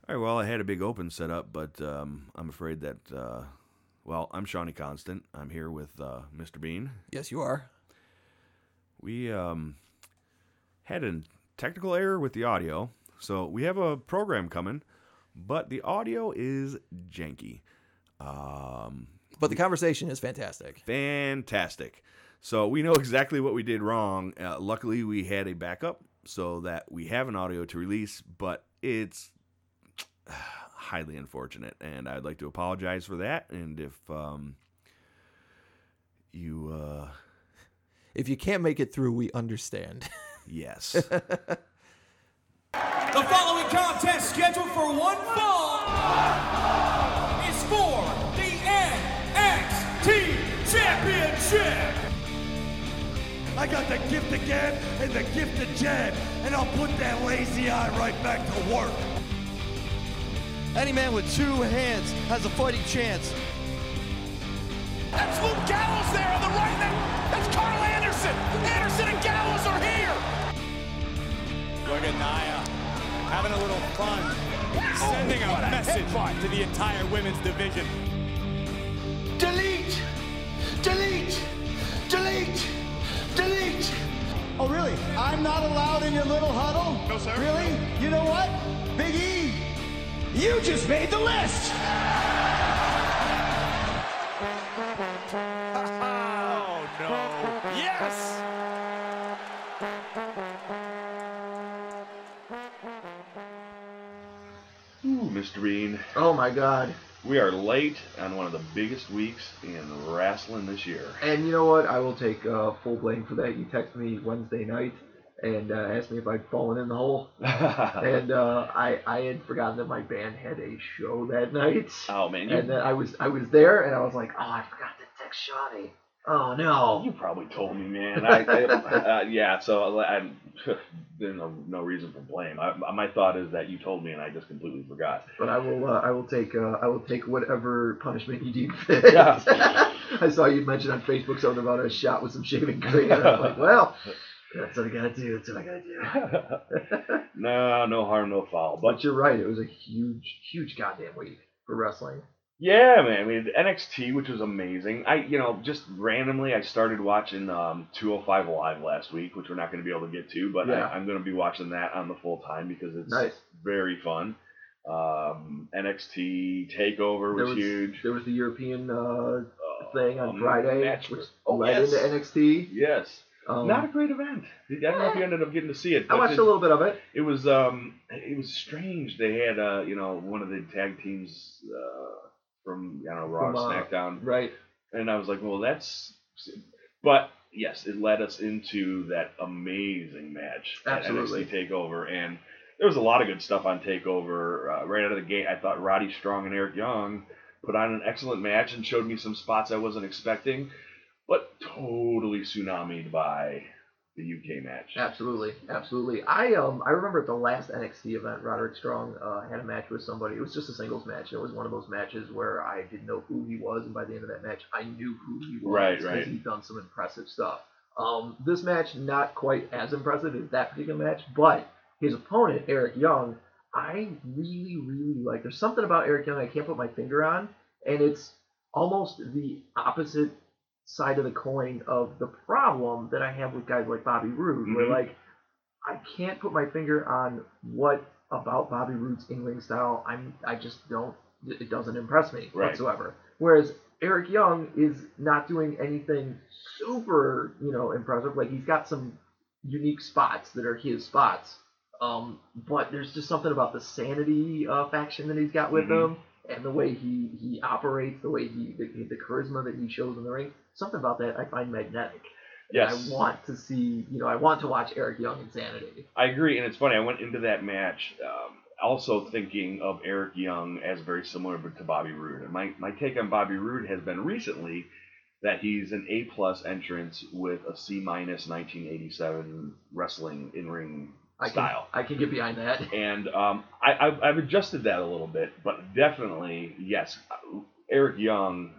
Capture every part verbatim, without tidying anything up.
All right, well, I had a big open set up, but um, I'm afraid that, uh, well, I'm Shawnee Constant. I'm here with uh, Mister Bean. Yes, you are. We um, had a technical error with the audio, so we have a program coming, but the audio is janky. Um, But the conversation is fantastic. Fantastic. So we know exactly what we did wrong. Uh, luckily, we had a backup so that we have an audio to release, but it's highly unfortunate, and I'd like to apologize for that. And if um, you, uh, If you can't make it through, we understand. yes, The following contest scheduled for one fall is for the N X T Championship. I got the gift again and the gifted jab, and I'll put that lazy eye right back to work. Any man with two hands has a fighting chance. That's Luke Gallows there on the right. That, that's Carl Anderson. Anderson and Gallows are here. Look at Nia having a little fun, sending a message to the entire women's division. Delete! Delete! Delete! Delete! Oh, really? I'm not allowed in your little huddle? No, sir. Really? You know what? Big E, you just made the list! Oh, no. Yes! Ooh, Mister Bean, Oh my God. we are late on one of the biggest weeks in wrestling this year. And you know what? I will take uh, full blame for that. You texted me Wednesday night and uh, asked me if I'd fallen in the hole. and uh, I I had forgotten that my band had a show that night. Oh man, you, And then I was I was there and I was like, oh, I forgot to text Shawnee. Oh no. you probably told me, man. I, I uh, yeah, so I, there's no no reason for blame. I, my thought is that you told me and I just completely forgot. But I will uh, I will take uh, I will take whatever punishment you deem fit. Yeah. I saw you mention on Facebook something about a shot with some shaving cream. And I'm like, well, that's what I gotta do. That's what I gotta do. No, no harm, no foul. But But you're right. It was a huge, huge goddamn week for wrestling. yeah, man. I mean, N X T, which was amazing. I, you know, just randomly, I started watching um, two oh five Live last week, which we're not going to be able to get to, but Yeah. I, I'm going to be watching that on the full time because it's Nice. very fun. Um, N X T Takeover was, There was huge. There was the European uh, Uh, thing on um, Friday, match which was- oh, led yes. into N X T. Yes. Um, Not a great event. I don't know if you ended up getting to see it. I but watched it, a little bit of it. It was um, it was strange. They had uh, you know, one of the tag teams uh, from I don't know Raw, From, uh, SmackDown, Right. and I was like, well, that's. But yes, it led us into that amazing match Absolutely. at N X T Takeover, and there was a lot of good stuff on Takeover uh, right out of the gate. I thought Roddy Strong and Eric Young put on an excellent match and showed me some spots I wasn't expecting, but totally tsunamied by the U K match. Absolutely, absolutely. I um I remember at the last N X T event, Roderick Strong uh, had a match with somebody. It was just a singles match. It was one of those matches where I didn't know who he was, and by the end of that match, I knew who he was. Right, because right. He'd done some impressive stuff. Um, this match not quite as impressive as that particular match, but his opponent Eric Young, I really, really like. There's something about Eric Young I can't put my finger on, and it's almost the opposite side of the coin of the problem that I have with guys like Bobby Roode, where Mhm. like I can't put my finger on what about Bobby Roode's in-ring style. I'm I just don't. It doesn't impress me Right. whatsoever. Whereas Eric Young is not doing anything super, you know, impressive. Like he's got some unique spots that are his spots. Um, but there's just something about the Sanity uh, faction that he's got with Mhm. him, and the way he, he operates, the way he the, the charisma that he shows in the ring. Something about that I find magnetic. And Yes. I want to see, you know, I want to watch Eric Young in Sanity. I agree, and it's funny. I went into that match um, also thinking of Eric Young as very similar to Bobby Roode. And my, my take on Bobby Roode has been recently that he's an A plus entrance with a C minus nineteen eighty-seven wrestling in ring I style. Can, I can get behind that. And um, I, I've, I've adjusted that a little bit, but definitely yes, Eric Young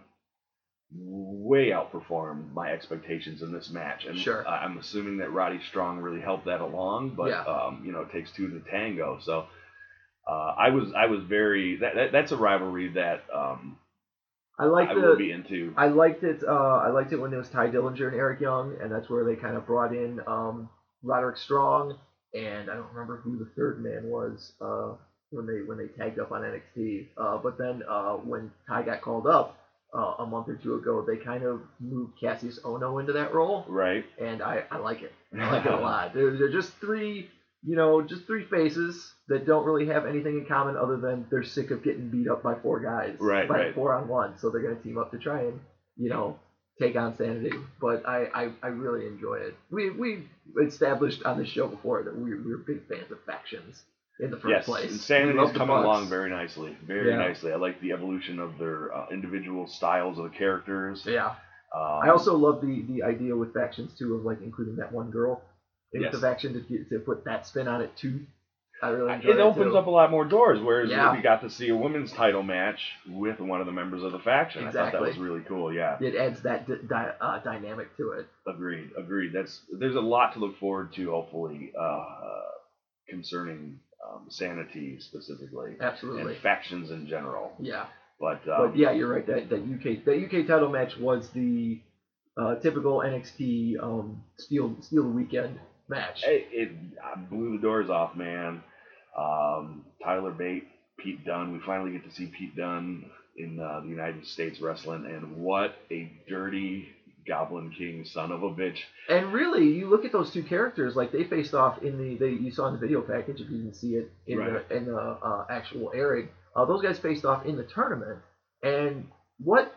way outperformed my expectations in this match, and Sure. I- I'm assuming that Roddy Strong really helped that along. But Yeah. um, you know, it takes two to tango. So Uh, I was I was very that, that that's a rivalry that um, I like I the will be into. I liked it. Uh, I liked it when it was Ty Dillinger and Eric Young, and that's where they kind of brought in um, Roderick Strong, and I don't remember who the third man was uh, when they when they tagged up on N X T. Uh, but then uh, when Ty got called up uh, a month or two ago, they kind of moved Cassius Ohno into that role, Right. and I, I like it. I like it a lot. They're, they're just three, you know, just three faces that don't really have anything in common other than they're sick of getting beat up by four guys, Right, by right. four on one. So they're gonna team up to try and, you know, take on Sanity. But I, I, I really enjoy it. We we established on the show before that we we're big fans of factions in the first Yes, place. We Insanity's love the coming Bucks. along very nicely, very Yeah. nicely. I like the evolution of their uh, individual styles of the characters. Yeah. Um, I also love the the idea with factions too of like including that one girl in Yes. the faction to get, to put that spin on it too. I really enjoy it that opens too. up a lot more doors. Whereas Yeah. we got to see a women's title match with one of the members of the faction. I thought that Exactly. was really cool. Yeah, It adds that di- di- uh, dynamic to it. agreed, agreed. That's there's a lot to look forward to. Hopefully, uh, concerning um, Sanity specifically Absolutely. and factions in general. Yeah. But, um, But yeah, you're right. That that U K that U K title match was the uh, typical N X T um, steal steal the weekend match. It, it I blew the doors off, man. Um, Tyler Bate, Pete Dunne. We finally get to see Pete Dunne in uh, the United States wrestling, and what a dirty Goblin King son of a bitch. And really, you look at those two characters, like they faced off in the they you saw in the video package if you didn't see it in Right. the in the uh, actual airing. Uh, those guys faced off in the tournament, and what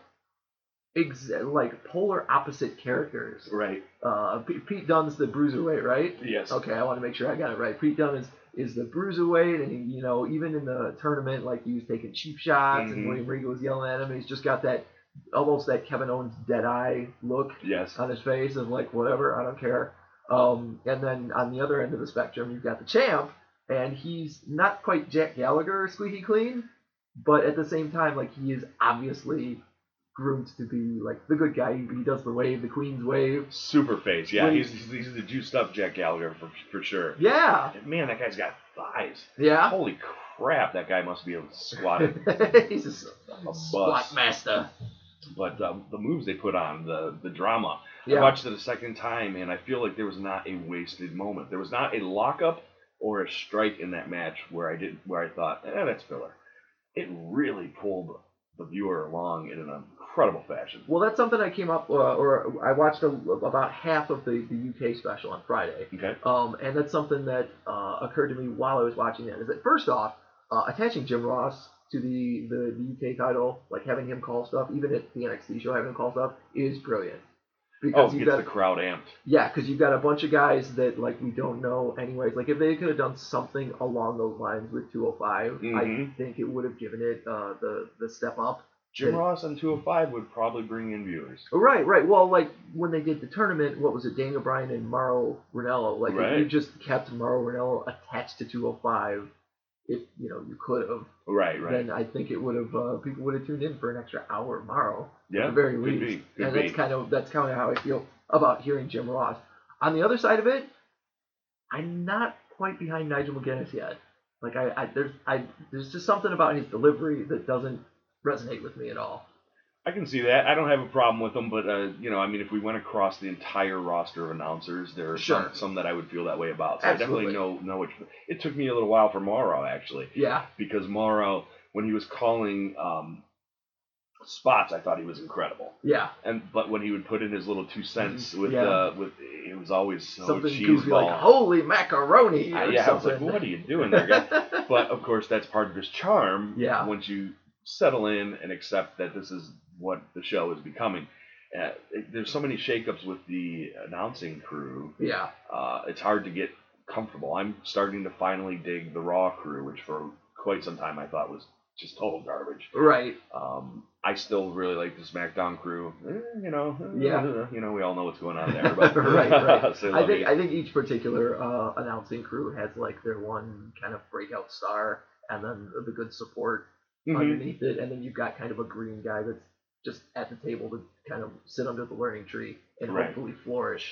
ex- like polar opposite characters. Right. Uh, P- Pete Dunne's the bruiserweight, right? Yes. Okay, I want to make sure I got it right. Pete Dunne is, is the bruiserweight, and he, you know, even in the tournament, like he was taking cheap shots, Mhm. and William Regal was yelling at him. And he's just got that almost that Kevin Owens dead eye look Yes. on his face of like whatever, I don't care. Um, and then on the other end of the spectrum, you've got the champ, and he's not quite Jack Gallagher squeaky clean, but at the same time, like he is obviously groomed to be like the good guy. He, he does the wave, the Queen's wave. Super face. Yeah, When- he's, he's he's the juiced up Jack Gallagher for for sure. Yeah, Man, that guy's got thighs. yeah. Holy crap, that guy must be able to squat it. He's a, s- A bus. squat master. But um, the moves they put on, the the drama. Yeah. I watched it a second time, and I feel like there was not a wasted moment. There was not a lockup or a strike in that match where I did where I thought, eh, that's filler. It really pulled the viewer along in an incredible fashion. Well, that's something I came up, uh, or I watched a, about half of the, the U K special on Friday. Okay. Um, and that's something that uh, occurred to me while I was watching that. Is that first off, uh, attaching Jim Ross to the, the, the U K title, like having him call stuff, even at the N X T show, having him call stuff is brilliant. Oh, Because it you've gets got the crowd amped. yeah, because you've got a bunch of guys that like we don't know anyways. Like if they could have done something along those lines with two oh five, Mhm. I think it would have given it uh, the the step up. Jim Yeah. Ross on two oh five would probably bring in viewers. Right, right. Well, like when they did the tournament, what was it, Daniel Bryan and Mauro Ranallo? Like Right. if you just kept Mauro Ranallo attached to two oh five, if you know you could have, Right, right. then I think it would have uh, people would have tuned in for an extra hour of Mauro Yeah, at the very could least. be, could and be. that's kind of that's kind of how I feel about hearing Jim Ross. On the other side of it, I'm not quite behind Nigel McGuinness yet. Like I, I there's I there's just something about his delivery that doesn't resonate with me at all. I can see that. I don't have a problem with them, but uh, you know, I mean, if we went across the entire roster of announcers, there are Sure. some, some that I would feel that way about. So Absolutely. I definitely know know which. It took me a little while for Morrow actually, Yeah. because Morrow, when he was calling um, spots, I thought he was incredible. Yeah. And but when he would put in his little two cents with Yeah. uh, with it was always so Something cheese goofy ball. like holy macaroni or Uh, yeah, I was like, something. what are you doing there, guy? But of course, that's part of his charm. Yeah. Once you settle in and accept that this is what the show is becoming. Uh, it, there's so many shakeups with the announcing crew. Yeah. Uh, it's hard to get comfortable. I'm starting to finally dig the Raw crew, which for quite some time I thought was just total garbage. Right. Um, I still really like the SmackDown crew. Eh, you know, Yeah. you know, we all know what's going on there. But right, right. Say I la think vie. I think each particular uh, announcing crew has like their one kind of breakout star, and then the good support Mhm. underneath it, and then you've got kind of a green guy that's just at the table to kind of sit under the learning tree and Right. hopefully flourish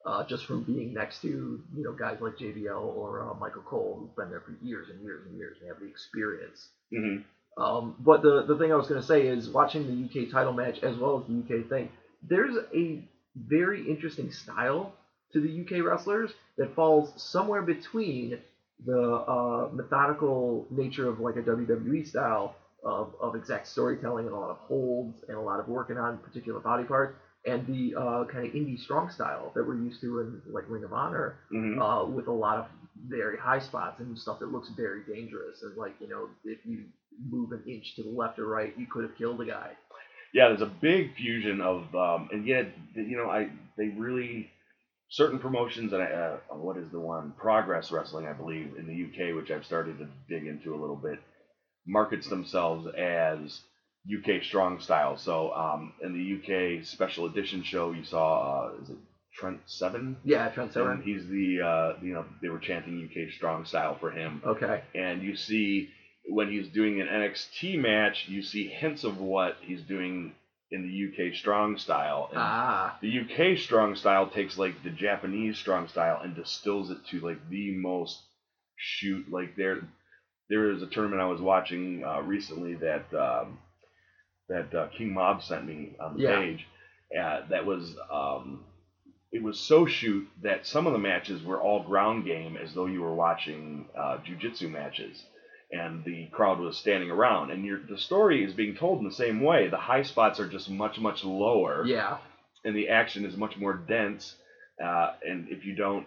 uh, just from being next to, you know, guys like J B L or uh, Michael Cole, who've been there for years and years and years and have the experience. Mm-hmm. Um, but the, the thing I was going to say is watching the U K title match as well as the U K thing, there's a very interesting style to the U K wrestlers that falls somewhere between the uh, methodical nature of like a W W E style of, of exact storytelling and a lot of holds and a lot of working on particular body parts, and the uh, kind of indie strong style that we're used to in like Ring of Honor, Mm-hmm. uh, with a lot of very high spots and stuff that looks very dangerous. And like, you know, if you move an inch to the left or right, you could have killed a guy. Yeah, there's a big fusion of, um, and yet, you know, I they really, certain promotions, and I, uh, what is the one? Progress Wrestling, I believe, in the U K, which I've started to dig into a little bit, markets themselves as U K strong style. So um, in the U K special edition show, you saw, uh, is it Trent Seven? Yeah, Trent Seven. And he's the, uh, you know, they were chanting U K strong style for him. Okay. And you see, when he's doing an N X T match, you see hints of what he's doing in the U K strong style. And Ah. the U K strong style takes like the Japanese strong style and distills it to like the most shoot. Like there, there is a tournament I was watching uh, recently that um, that uh, King Mob sent me on the Yeah. page. Uh, that was um, it was so shoot that some of the matches were all ground game, as though you were watching uh, jiu-jitsu matches. And the crowd was standing around, and your the story is being told in the same way. The high spots are just much, much lower, Yeah. and the action is much more dense. Uh, and if you don't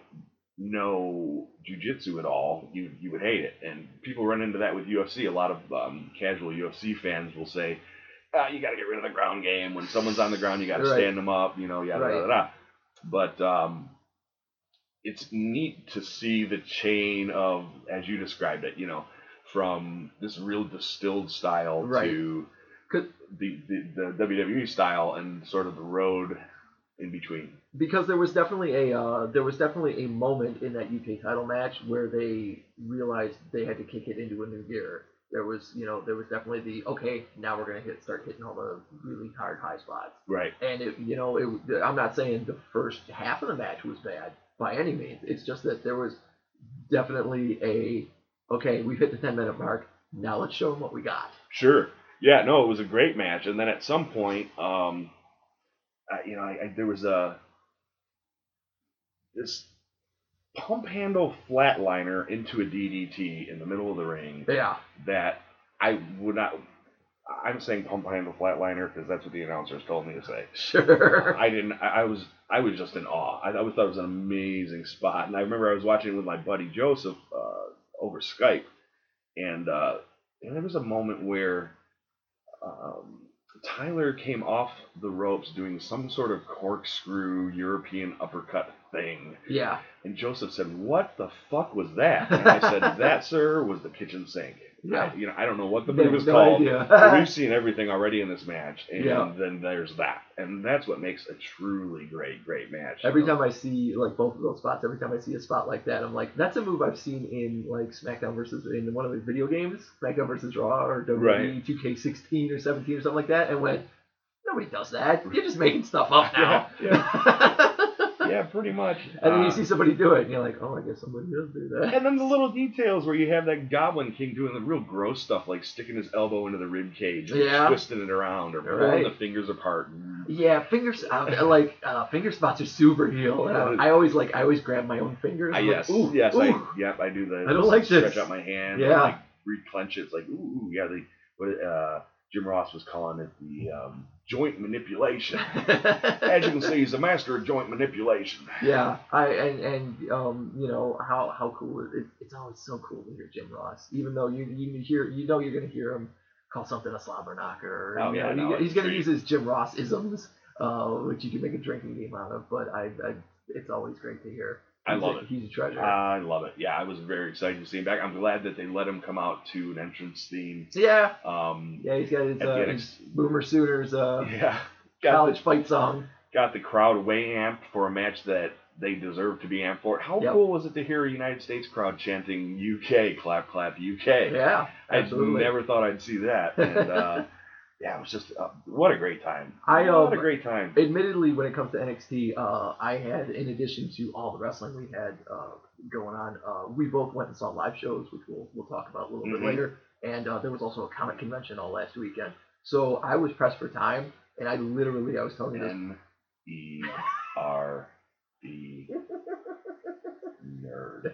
know jiu-jitsu at all, you you would hate it. And people run into that with U F C. A lot of um, casual U F C fans will say, ah, "You got to get rid of the ground game. When someone's on the ground, you got to Right. stand them up." You know, yada Right. yada yada. But um, it's neat to see the chain of, as you described it, you know, from this real distilled style Right. to 'Cause- the, the, the W W E style and sort of the road in between. Because there was definitely a uh, there was definitely a moment in that U K title match where they realized they had to kick it into a new gear. There was, you know, there was definitely the, okay, now we're gonna hit start hitting all the really hard high spots. Right. And it, you know, it, I'm not saying the first half of the match was bad by any means. It's just that there was definitely a, okay, we've hit the ten minute mark. Now let's show them what we got. Sure. Yeah, no, it was a great match. And then at some point, um, I, you know, I, I, there was a, this pump handle flatliner into a D D T in the middle of the ring Yeah. that I would not, I'm saying pump handle flatliner because that's what the announcers told me to say. Sure. I didn't. I, I was. I was just in awe. I, I always thought it was an amazing spot, and I remember I was watching it with my buddy Joseph uh, over Skype, and uh, and there was a moment where um, Tyler came off the ropes doing some sort of corkscrew European uppercut thing, Yeah. and Joseph said, "What the fuck was that?" And I said, "That, sir, was the kitchen sink." Yeah. I, you know, I don't know what the No- move is no called. idea. But we've seen everything already in this match, and Yeah. then there's that, and that's what makes a truly great, great match. you Every know? time I see like both of those spots, every time I see a spot like that, I'm like, that's a move I've seen in like SmackDown versus in one of the video games, SmackDown versus Raw or W W E Right. two K sixteen or seventeen or something like that, and went, nobody does that. You're just making stuff up now. Yeah, yeah, pretty much. And then you Uh, see somebody do it, and you're like, oh, I guess somebody does do that. and then the little details where you have that Goblin King doing the real gross stuff, like sticking his elbow into the rib cage, and Yeah. twisting it around, or pulling Right. the fingers apart. Yeah, fingers uh, like uh, finger spots are super heel. And I, I always like I always grab my own fingers. I, I'm yes, like, ooh, yes, ooh. I, yep, I do the. I don't like stretch this. out my hand. Yeah. And, like reclench it. It's like ooh, ooh yeah. The what uh, Jim Ross was calling it the um, joint manipulation. As you can see, he's a master of joint manipulation. Yeah, I and and um, you know how how cool it, it it's always so cool to hear Jim Ross, even though you you hear you know you're gonna hear him call something a slobber knocker. Oh, you yeah, know, no, he, he's it's gonna great. use his Jim Ross isms, uh, which you can make a drinking game out of. But I, I it's always great to hear. I He's love a, it. He's a treasure. I love it. Yeah, I was very excited to see him back. I'm glad that they let him come out to an entrance theme. yeah, Um, yeah, he's got his, At the uh, N his X T. Boomer Sooners uh, yeah, got college the, fight song. got the crowd way amped for a match that they deserve to be amped for. How Yep. cool was it to hear a United States crowd chanting "U K, clap, clap, U K"? Yeah, I absolutely. never thought I'd see that. And uh, yeah, it was just uh, what a great time. I, what um, a great time. Admittedly, when it comes to N X T, uh, I had, in addition to all the wrestling we had uh, going on, uh, we both went and saw live shows, which we'll we'll talk about a little Mhm. bit later. And uh, there was also a comic convention all last weekend. So I was pressed for time, and I literally, I was telling you this. N E R D nerd.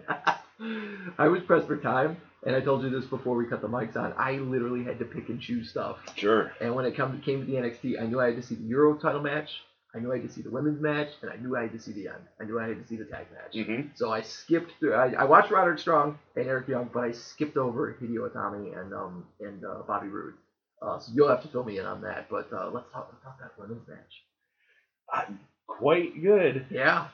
I was pressed for time, and I told you this before we cut the mics on. I literally had to pick and choose stuff. Sure. And when it come, came to the N X T, I knew I had to see the Euro title match, I knew I had to see the women's match, and I knew I had to see the end. I knew I had to see the tag match. Mm-hmm. So I skipped through. I, I watched Roderick Strong and Eric Young, but I skipped over Hideo Itami and um and uh, Bobby Roode. Uh, so you'll have to fill me in on that. But uh, let's talk let's talk about women's match. Uh, quite good. Yeah.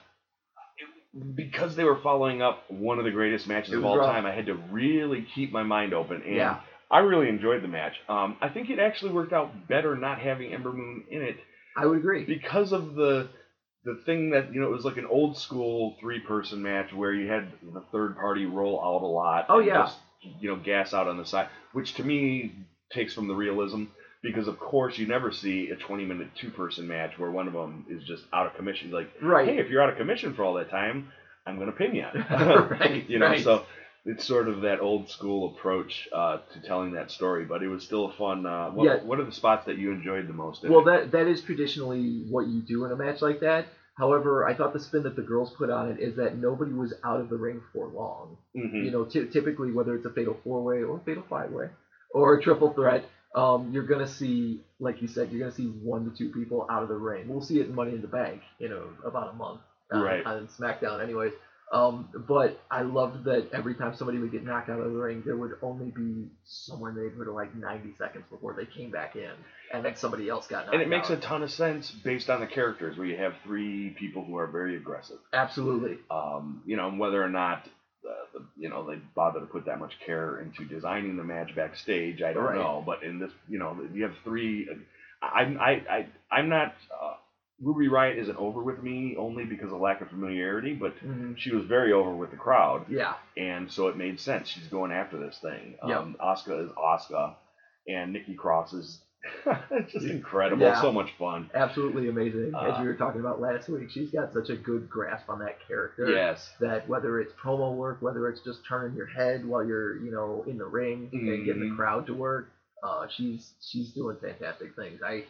Because they were following up one of the greatest matches It of was all rough. time, I had to really keep my mind open. And Yeah. I really enjoyed the match. Um, I think it actually worked out better not having Ember Moon in it I would agree. because of the the thing that, you know, it was like an old school three person match where you had the third party roll out a lot. Oh, and yeah. Just, you know, gas out on the side, which to me takes from the realism. Because, of course, you never see a twenty-minute two-person match where one of them is just out of commission. Like, Right. hey, if you're out of commission for all that time, I'm going to pin you. Right, you know, right. so it's sort of that old-school approach uh, to telling that story. But it was still a fun. Uh, what, Yeah. what are the spots that you enjoyed the most? In Well, it? that that is traditionally what you do in a match like that. However, I thought the spin that the girls put on it is that nobody was out of the ring for long. Mhm. You know, ty- typically whether it's a fatal four-way or a fatal five-way or a triple threat, um, you're gonna see, like you said, you're gonna see one to two people out of the ring. We'll see it in Money in the Bank, you know, about a month uh, Right. on SmackDown, anyways. Um, but I loved that every time somebody would get knocked out of the ring, there would only be somewhere in the neighborhood of like ninety seconds before they came back in, and then somebody else got knocked out. And it makes a ton of sense based on the characters, where you have three people who are very aggressive. Absolutely. Um, you know, and whether or not uh, the, you know they bother to put that much care into designing the match backstage, I don't Right. know. But in this, you know, you have three. I'm I I I'm not. Uh, Ruby Riott isn't over with me only because of lack of familiarity, but Mhm. she was very over with the crowd, Yeah. and so it made sense. She's going after this thing. Yep. Um, Asuka is Asuka, and Nikki Cross is just incredible. Yeah. So much fun. Absolutely amazing. As Uh, we were talking about last week, she's got such a good grasp on that character. Yes. That whether it's promo work, whether it's just turning your head while you're, you know, in the ring and getting the Mhm. crowd to work, uh, she's she's doing fantastic things. I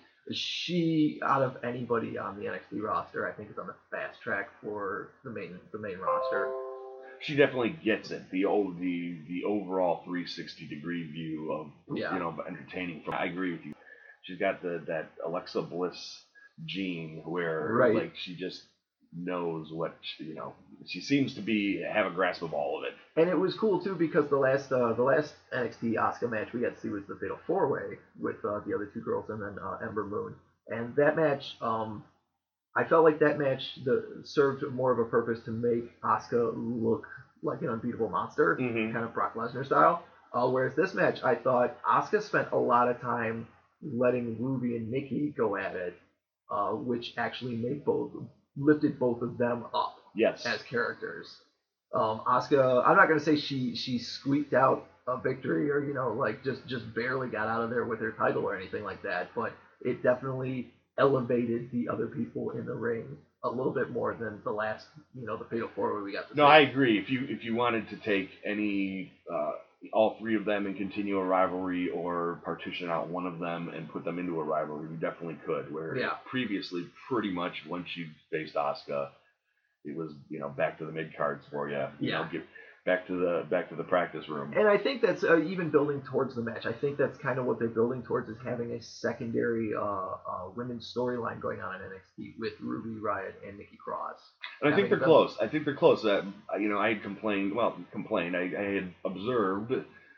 she out of anybody on the N X T roster, I think is on the fast track for the main the main roster. She definitely gets it. The old, the the overall three sixty degree view of Yeah. you know entertaining. From I agree with you. She's got the that Alexa Bliss gene where Right. like she just knows what she, you know. She seems to be have a grasp of all of it. And it was cool too because the last uh, the last N X T Asuka match we got to see was the Fatal Four Way with uh, the other two girls and then uh, Ember Moon. And that match, um, I felt like that match the, served more of a purpose to make Asuka look like an unbeatable monster, Mhm. kind of Brock Lesnar style. Uh, whereas this match, I thought Asuka spent a lot of time letting Ruby and Nikki go at it, uh, which actually made both lifted both of them up Yes. as characters. Um, Asuka, I'm not gonna say she she squeaked out a victory or you know like just just barely got out of there with her title or anything like that, but it definitely elevated the other people in the ring a little bit more than the last you know the Fatal Four Way we got to No, see. I agree. If you if you wanted to take any uh, all three of them and continue a rivalry, or partition out one of them and put them into a rivalry, you definitely could. Where Yeah. previously, pretty much once you faced Asuka, it was you know back to the mid cards for you. You Yeah. know, get back to the back to the practice room. And I think that's uh, even building towards the match. I think that's kind of what they're building towards is having a secondary uh, uh, women's storyline going on in N X T with Ruby Riott and Nikki Cross. And I think having they're them- close. I think they're close. That you know, I had complained. Well, complained. I, I had observed,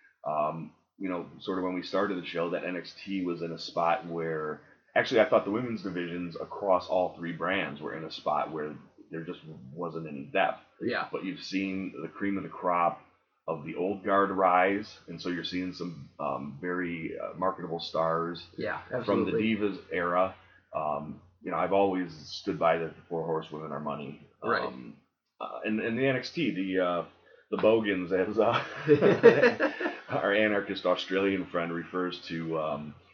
um, you know, sort of when we started the show, that N X T was in a spot where actually I thought the women's divisions across all three brands were in a spot where there just wasn't any depth. Yeah. But you've seen the cream of the crop of the old guard rise, and so you're seeing some um, very uh, marketable stars Yeah. from the Absolutely. Divas era. Um, you know, I've always stood by that the four horsewomen are money. Right. Um, uh, and, and the N X T, the uh, the Bogans, as uh, our anarchist Australian friend refers to, um,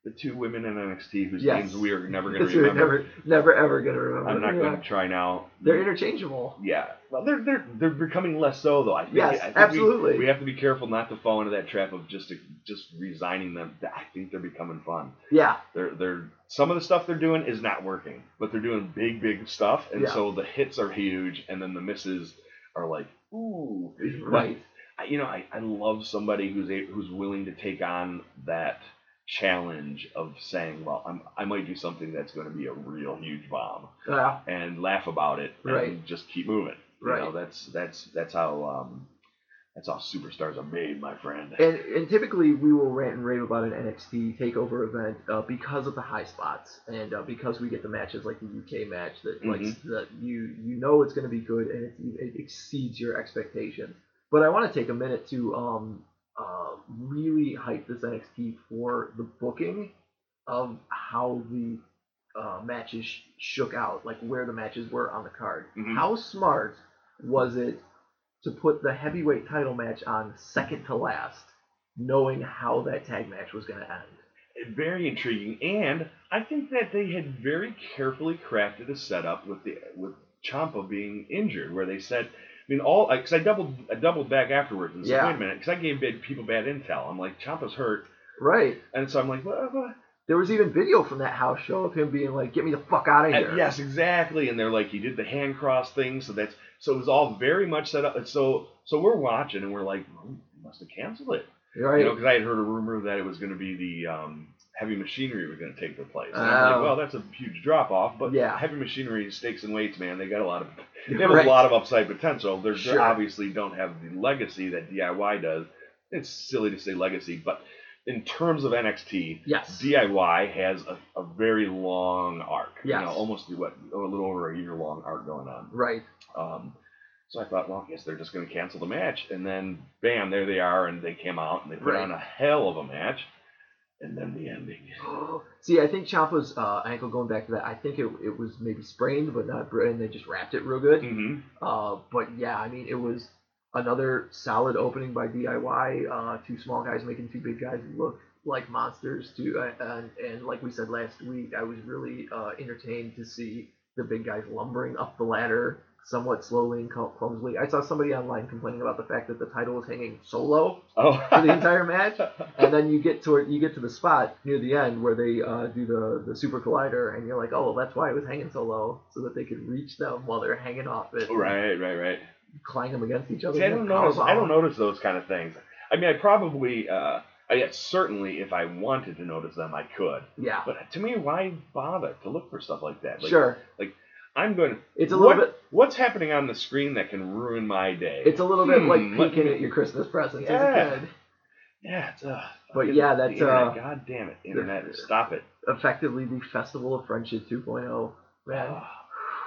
the two women in N X T whose Yes. names we are never going to We're remember. never, never ever gonna remember. I'm not yeah. going to try now. They're interchangeable. Yeah, well, they're they're they're becoming less so though. I think, Yes, I think absolutely. We, we have to be careful not to fall into that trap of just just resigning them. I think they're becoming fun. Yeah. They're they're some of the stuff they're doing is not working, but they're doing big big stuff, and Yeah. so the hits are huge, and then the misses are like ooh. Right. But, you know, I, I love somebody who's a, who's willing to take on that challenge of saying, well, I'm, I might do something that's going to be a real huge bomb, Yeah. and laugh about it, and Right. just keep moving. You Right. know, that's that's that's how um, that's how superstars are made, my friend. And, and typically we will rant and rave about an N X T takeover event uh, because of the high spots and uh, because we get the matches like the U K match that like Mhm. that you you know it's going to be good and it, it exceeds your expectations. But I want to take a minute to um uh, really hype this N X T for the booking of how the uh, matches sh- shook out, like where the matches were on the card. Mhm. How smart was it to put the heavyweight title match on second to last, knowing how that tag match was going to end? Very intriguing, and I think that they had very carefully crafted a setup with the with Ciampa being injured, where they said, I mean, all because I doubled I doubled back afterwards and said, Yeah. wait a minute, because I gave bad, people bad intel. I'm like, Ciampa's hurt, Right. and so I'm like, what? what? There was even video from that house show of him being like, "Get me the fuck out of here." And yes, exactly. And they're like, he did the hand cross thing, so that's so it was all very much set up. And so so we're watching, and we're like, well, he must have canceled it, Right. you know, because I had heard a rumor that it was going to be the um, Heavy Machinery was going to take their place. And I'm Oh. like, well, that's a huge drop off, but Yeah. Heavy Machinery, stakes and weights, man, they got a lot of they have Right. a lot of upside potential. They're, Sure. they obviously don't have the legacy that D I Y does. It's silly to say legacy, but in terms of N X T, Yes. D I Y has a, a very long arc. Yes. You know, almost what a little over a year long arc going on. Right. Um, so I thought, well, I guess they're just going to cancel the match, and then bam, there they are, and they came out and they put Right. on a hell of a match, and then the ending. See, I think Ciampa's uh, ankle, going back to that, I think it it was maybe sprained, but not, br- and they just wrapped it real good. Mm-hmm. Uh, but yeah, I mean, it was another solid opening by D I Y. Uh, two small guys making two big guys look like monsters. Too, uh, and, and like we said last week, I was really uh, entertained to see the big guys lumbering up the ladder somewhat slowly and cl- clumsily. I saw somebody online complaining about the fact that the title was hanging so low Oh, for the entire match, and then you get to you get to the spot near the end where they uh, do the the Super Collider, and you're like, oh, well, that's why it was hanging so low, so that they could reach them while they're hanging off it, right, right, right. clang them against each other. See, I and don't power notice. I don't bomb. notice those kind of things. I mean, I probably, uh, I guess certainly, if I wanted to notice them, I could. Yeah, But to me, why bother to look for stuff like that? Like, sure. Like, I'm going. It's a little what, bit. What's happening on the screen that can ruin my day? It's a little bit Hmm, like let peeking me- at your Christmas presents Yeah. as a kid. Yeah, it's, uh, But fucking- yeah, the that's, internet, uh, God damn it, internet, stop it. Effectively, the Festival of Friendship two point oh. Man, Ah,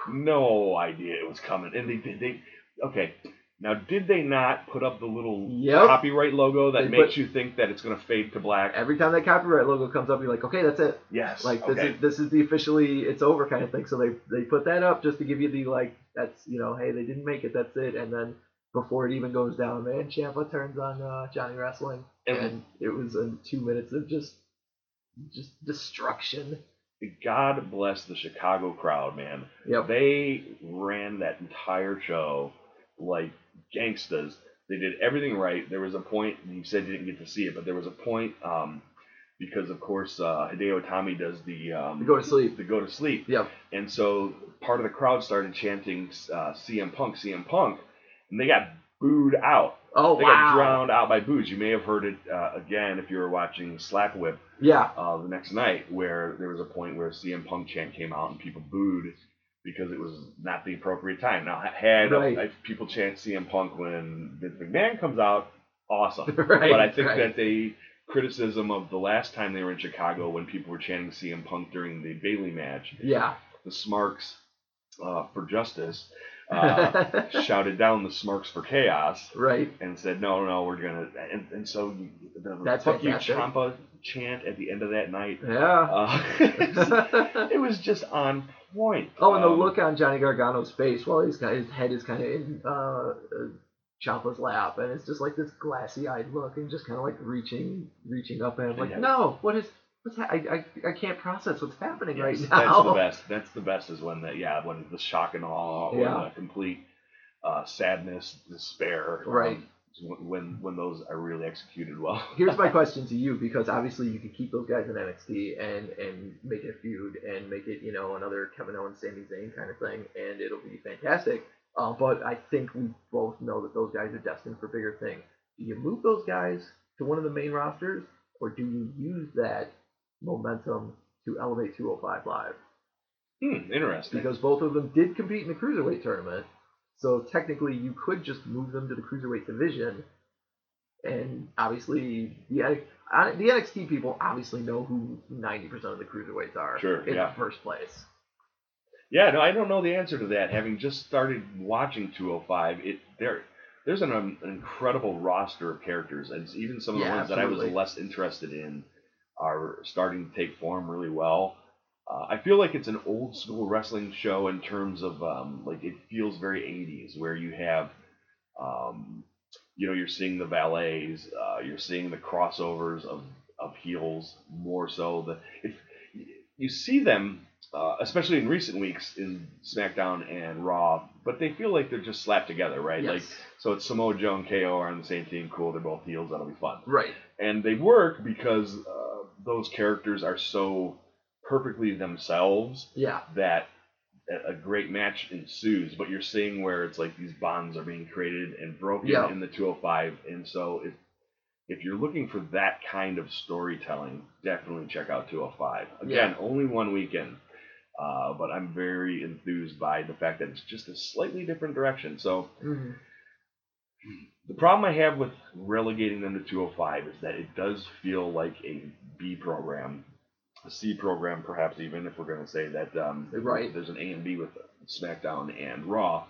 no idea it was coming, and they did. They okay. Now, did they not put up the little Yep. copyright logo that They makes put- you think that it's going to fade to black? every time that copyright logo comes up, you're like, okay, that's it. Yes. Like this okay. is this is the officially it's over kind of thing. So they they put that up just to give you the like that's you know hey they didn't make it, that's it. And then before it even goes down, man, Ciampa turns on uh, Johnny Wrestling, And- and it was in two minutes of just just destruction. God bless the Chicago crowd, man. Yep. They ran that entire show like gangstas. They did everything right. There was a point, you said you didn't get to see it, but there was a point, um, because of course uh, Hideo Itami does the um, To go to sleep. The go to sleep. Yep. And so part of the crowd started chanting uh, C M Punk, C M Punk, and they got booed out. Oh They wow. got drowned out by boos. You may have heard it uh, again if you were watching Slap Whip Yeah. uh, the next night, where there was a point where a C M Punk chant came out and people booed because it was not the appropriate time. Now, had Right. if people chant C M Punk when Vince McMahon comes out, awesome. Right, but I think right. that they criticism of the last time they were in Chicago when people were chanting C M Punk during the Bayley match, Yeah. the Smarks uh, for Justice uh, shouted down the Smarks for Chaos. Right. And said, no, no, we're gonna, and, and so the That's fuck you fantastic. Ciampa chant at the end of that night, Yeah. uh, it was just on point. Oh, and the Um, look on Johnny Gargano's face while he's got his head is kind of in uh, uh, Ciampa's lap, and it's just like this glassy-eyed look, and just kind of like reaching, reaching up at him, like, Yeah. no, what is, what's ha- I, I I can't process what's happening Yes, right that's now. the best. That's the best is when that yeah when the shock and awe or Yeah. the complete uh, sadness, despair. Right. Um, when when those are really executed well. Here's my question to you, because obviously you could keep those guys in N X T and and make it a feud and make it, you know, another Kevin Owens, Sami Zayn kind of thing, and it'll be fantastic. Uh, but I think we both know that those guys are destined for bigger things. Do you move those guys to one of the main rosters, or do you use that momentum to elevate two oh five Live? Hmm, interesting. Because both of them did compete in the Cruiserweight tournament. So technically, you could just move them to the Cruiserweight division, and obviously, the, uh, the N X T people obviously know who ninety percent of the Cruiserweights are Sure, in yeah. the first place. Yeah, no, I don't know the answer to that. Having just started watching two oh five, it there there's an, um, an incredible roster of characters, and even some of the Yeah, ones that I was absolutely. less interested in are starting to take form really well. Uh, I feel like it's an old school wrestling show in terms of um, like it feels very eighties, where you have, um, you know, you're seeing the valets, uh, you're seeing the crossovers of, of heels more so. The if you see them, uh, especially in recent weeks in SmackDown and Raw, but they feel like they're just slapped together, right? Yes. Like so, it's Samoa Joe and K O are on the same team. Cool, they're both heels. That'll be fun. Right. And they work because uh, those characters are so perfectly themselves Yeah. that a great match ensues, but you're seeing where it's like these bonds are being created and broken Yeah. in the two oh five, and so if if you're looking for that kind of storytelling, definitely check out two oh five. Again, Yeah. only one weekend, uh, but I'm very enthused by the fact that it's just a slightly different direction. So Mhm. the problem I have with relegating them to two oh five is that it does feel like a B program. A C program, perhaps even, if we're going to say that um, Right. there's an A and B with SmackDown and Raw.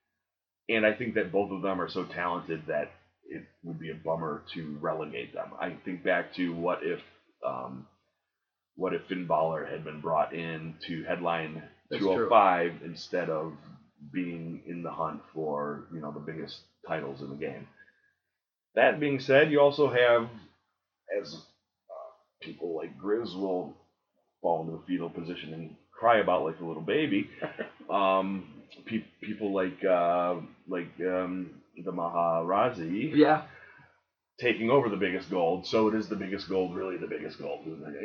And I think that both of them are so talented that it would be a bummer to relegate them. I think back to what if um, what if Finn Balor had been brought in to headline That's two oh five instead of being in the hunt for, you know, the biggest titles in the game. That being said, you also have, as people like Grizz will fall into the fetal position and cry about like a little baby. Um, pe- people like uh, like um, the Maharaji Yeah. taking over the biggest gold. So it is the biggest gold, really the biggest gold.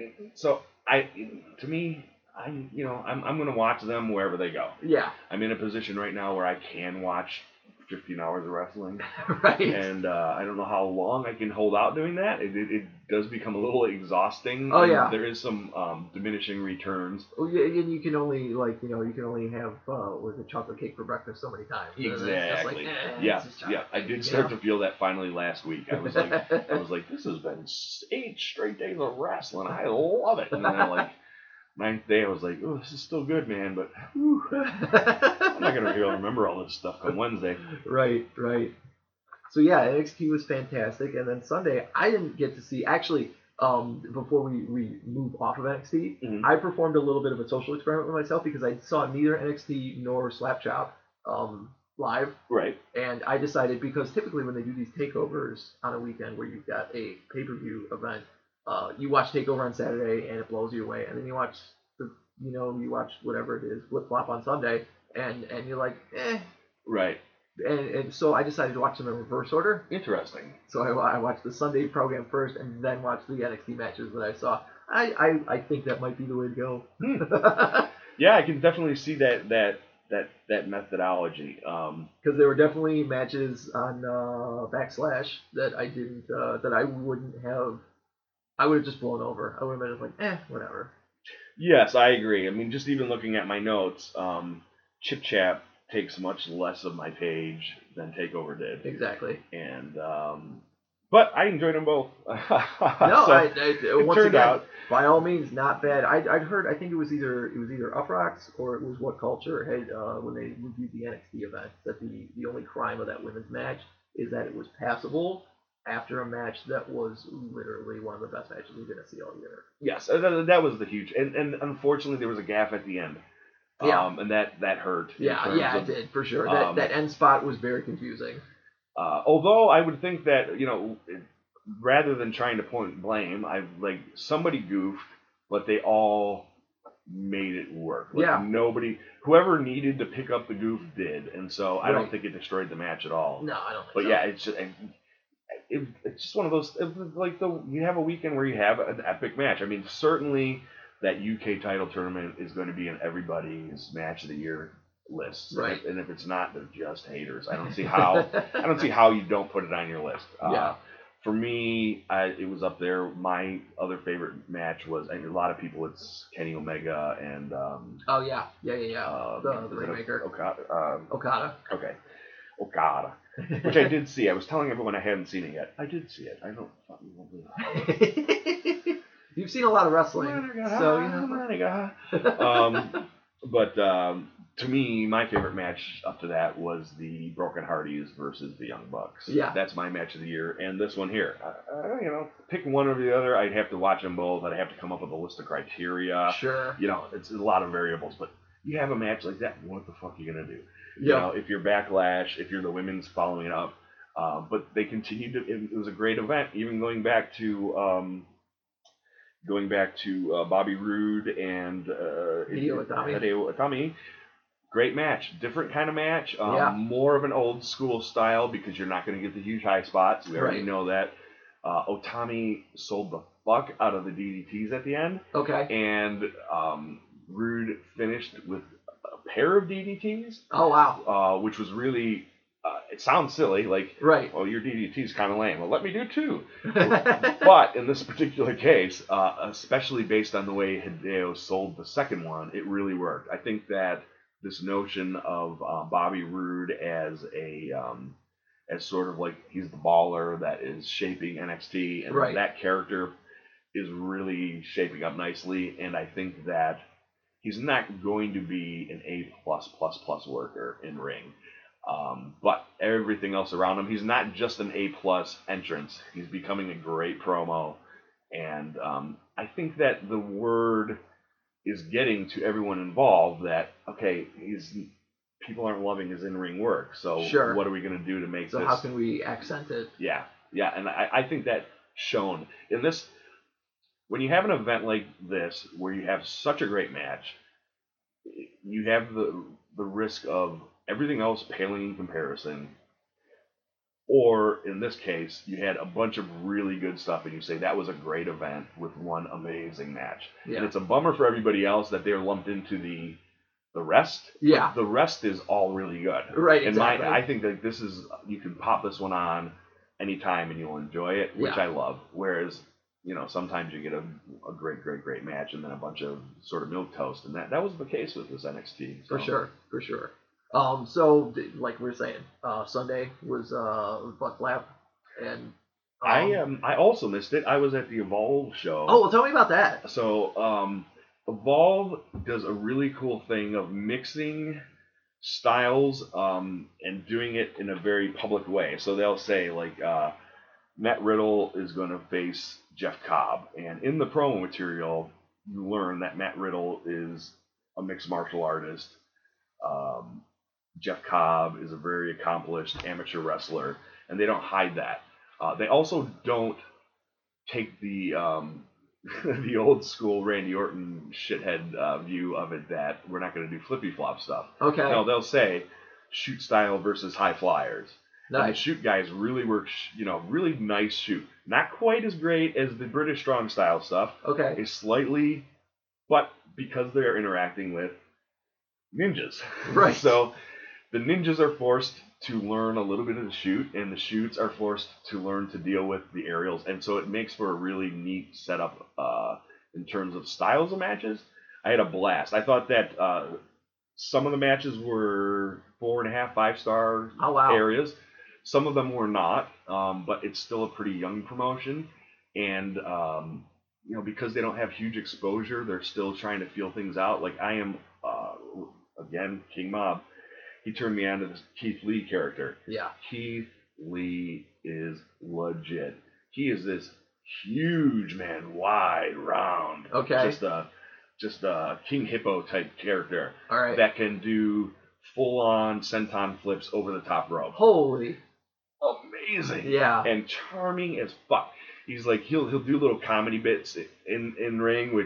So I, to me, I you know I'm I'm gonna watch them wherever they go. Yeah. I'm in a position right now where I can watch fifteen hours of wrestling. Right. And uh, I don't know how long I can hold out doing that. It, it, it does become a little exhausting. Oh, and yeah. There is some um, diminishing returns. Well, yeah, and you can only like you know you can only have uh, with a chocolate cake for breakfast so many times. And it's just Exactly. like, eh, yeah. it's just chocolate Yeah. I cake, did you start know? to feel that finally last week. I was like, I was like, this has been eight straight days of wrestling. I love it. And then I like ninth day, I was like, oh, this is still good, man. But whew, I'm not gonna be able to remember all this stuff come Wednesday. Right, right. So yeah, N X T was fantastic, and then Sunday I didn't get to see. Actually, um, before we, we move off of N X T, Mhm. I performed a little bit of a social experiment with myself because I saw neither N X T nor Slapchop um, live, Right. and I decided because typically when they do these takeovers on a weekend where you've got a pay-per-view event, uh, you watch Takeover on Saturday and it blows you away, and then you watch the you know you watch whatever it is Flip Flop on Sunday, and and you're like eh. Right. And, and so I decided to watch them in reverse order. Interesting. So I, I watched the Sunday program first, and then watched the N X T matches that I saw. I, I, I think that might be the way to go. Hmm. Yeah, I can definitely see that that that that methodology. Um, Because there were definitely matches on uh, Backslash that I didn't, uh, that I wouldn't have. I would have just blown over. I would have been just like, eh, whatever. yes, I agree. I mean, just even looking at my notes, um, Chip Chap takes much less of my page than Takeover did, Exactly. and um, but I enjoyed them both. No, So, I, I, it once turned again, out- by all means, not bad. I, I'd heard, I think it was either it was either Uprocks or it was What Culture had uh, when they reviewed the N X T event that the the only crime of that women's match is that it was passable after a match that was literally one of the best matches you're gonna see all year. Yes, that, that was the huge, and, and unfortunately there was a gaffe at the end. Yeah. Um, and that, that hurt. in Yeah, terms yeah, of- it did for sure. That um, that end spot was very confusing. Uh, although I would think that, you know, it, rather than trying to point blame, I've like somebody goofed but they all made it work. Like Yeah. Nobody, whoever needed to pick up the goof did, and so I don't Right. think it destroyed the match at all. No, I don't think But so. yeah, it's just, it, it's just one of those, it was like the you have a weekend where you have an epic match. I mean, certainly that U K title tournament is going to be in everybody's match of the year list. Right. And if, and if it's not, they're just haters. I don't see how I don't see how you don't put it on your list. Uh, Yeah. For me, I, it was up there. My other favorite match was, I mean, a lot of people, it's Kenny Omega and um, Oh, yeah. Yeah, yeah, yeah. um, the the is it Rainmaker. Okada. Um, Okada. okay, Okada, which I did see. I was telling everyone I hadn't seen it yet. I did see it. I don't fucking believe You've seen a lot of wrestling, so you know. um, but um, to me, my favorite match up to that was the Broken Hardys versus the Young Bucks. Yeah. That's my match of the year, and this one here. Uh, you know, pick one or the other. I'd have to watch them both. I'd have to come up with a list of criteria. Sure. You know, it's a lot of variables, but you have a match like that, what the fuck are you gonna do? You Yeah. know, if you're Backlash, if you're the women's following it up, uh, but they continued to. It, it was a great event, even going back to. Um, Going back to uh, Bobby Roode and uh, Hideo Itami. Hideo Itami. Great match, different kind of match, um, Yeah. more of an old school style because you're not going to get the huge high spots. We already Right. know that. Uh, Otami sold the fuck out of the D D Ts at the end, Okay. and um, Roode finished with a pair of D D Ts, Oh, wow. uh, which was really. Uh, it sounds silly, like, Right. well, your D D T is kind of lame. Well, let me do two. But in this particular case, uh, especially based on the way Hideo sold the second one, it really worked. I think that this notion of uh, Bobby Roode as a um, as sort of like he's the baller that is shaping N X T, and Right. that character is really shaping up nicely. And I think that he's not going to be an A plus plus plus worker in ring. Um, but everything else around him, he's not just an A plus entrance. He's becoming a great promo, and um, I think that the word is getting to everyone involved that okay, he's people aren't loving his in ring work. So Sure. what are we going to do to make So this? how can we accent it? Yeah, yeah, and I, I think that shown in this. When you have an event like this where you have such a great match, you have the the risk of everything else paling in comparison, or in this case, you had a bunch of really good stuff, and you say that was a great event with one amazing match. Yeah. And it's a bummer for everybody else that they're lumped into the the rest. Yeah. The rest is all really good. Right, And exactly. my, I think that this is you can pop this one on anytime and you'll enjoy it, which Yeah. I love. Whereas, you know, sometimes you get a, a great, great, great match and then a bunch of sort of milquetoast, and that that was the case with this N X T. For so. sure, for sure. Um, so d- like we were saying, uh, Sunday was uh Buck Lap, and um, I um I also missed it. I was at the Evolve show. Oh, well, tell me about that. So um, Evolve does a really cool thing of mixing styles um and doing it in a very public way. So they'll say like uh, Matt Riddle is going to face Jeff Cobb, and in the promo material you learn that Matt Riddle is a mixed martial artist. Um, Jeff Cobb is a very accomplished amateur wrestler, and they don't hide that. Uh, they also don't take the um, the old school Randy Orton shithead uh, view of it that we're not going to do flippy flop stuff. Okay. No, they'll say shoot style versus high flyers. And the Nice. shoot guys really work, sh- you know, really nice shoot. Not quite as great as the British strong style stuff. Okay. It's slightly, but because they're interacting with ninjas. Right. So the ninjas are forced to learn a little bit of the shoot, and the shoots are forced to learn to deal with the aerials. And so it makes for a really neat setup uh, in terms of styles of matches. I had a blast. I thought that uh, some of the matches were four and a half, five star Oh, wow. areas. Some of them were not, um, but it's still a pretty young promotion. And, um, you know, because they don't have huge exposure, they're still trying to feel things out. Like I am, uh, again, King Mob. He turned me on to this Keith Lee character. Yeah. Keith Lee is legit. He is this huge man, wide, round, Okay. just a just a King Hippo type character All right. that can do full on senton flips over the top rope. Holy. Amazing. Yeah. And charming as fuck. He's like he'll he'll do little comedy bits in in ring, which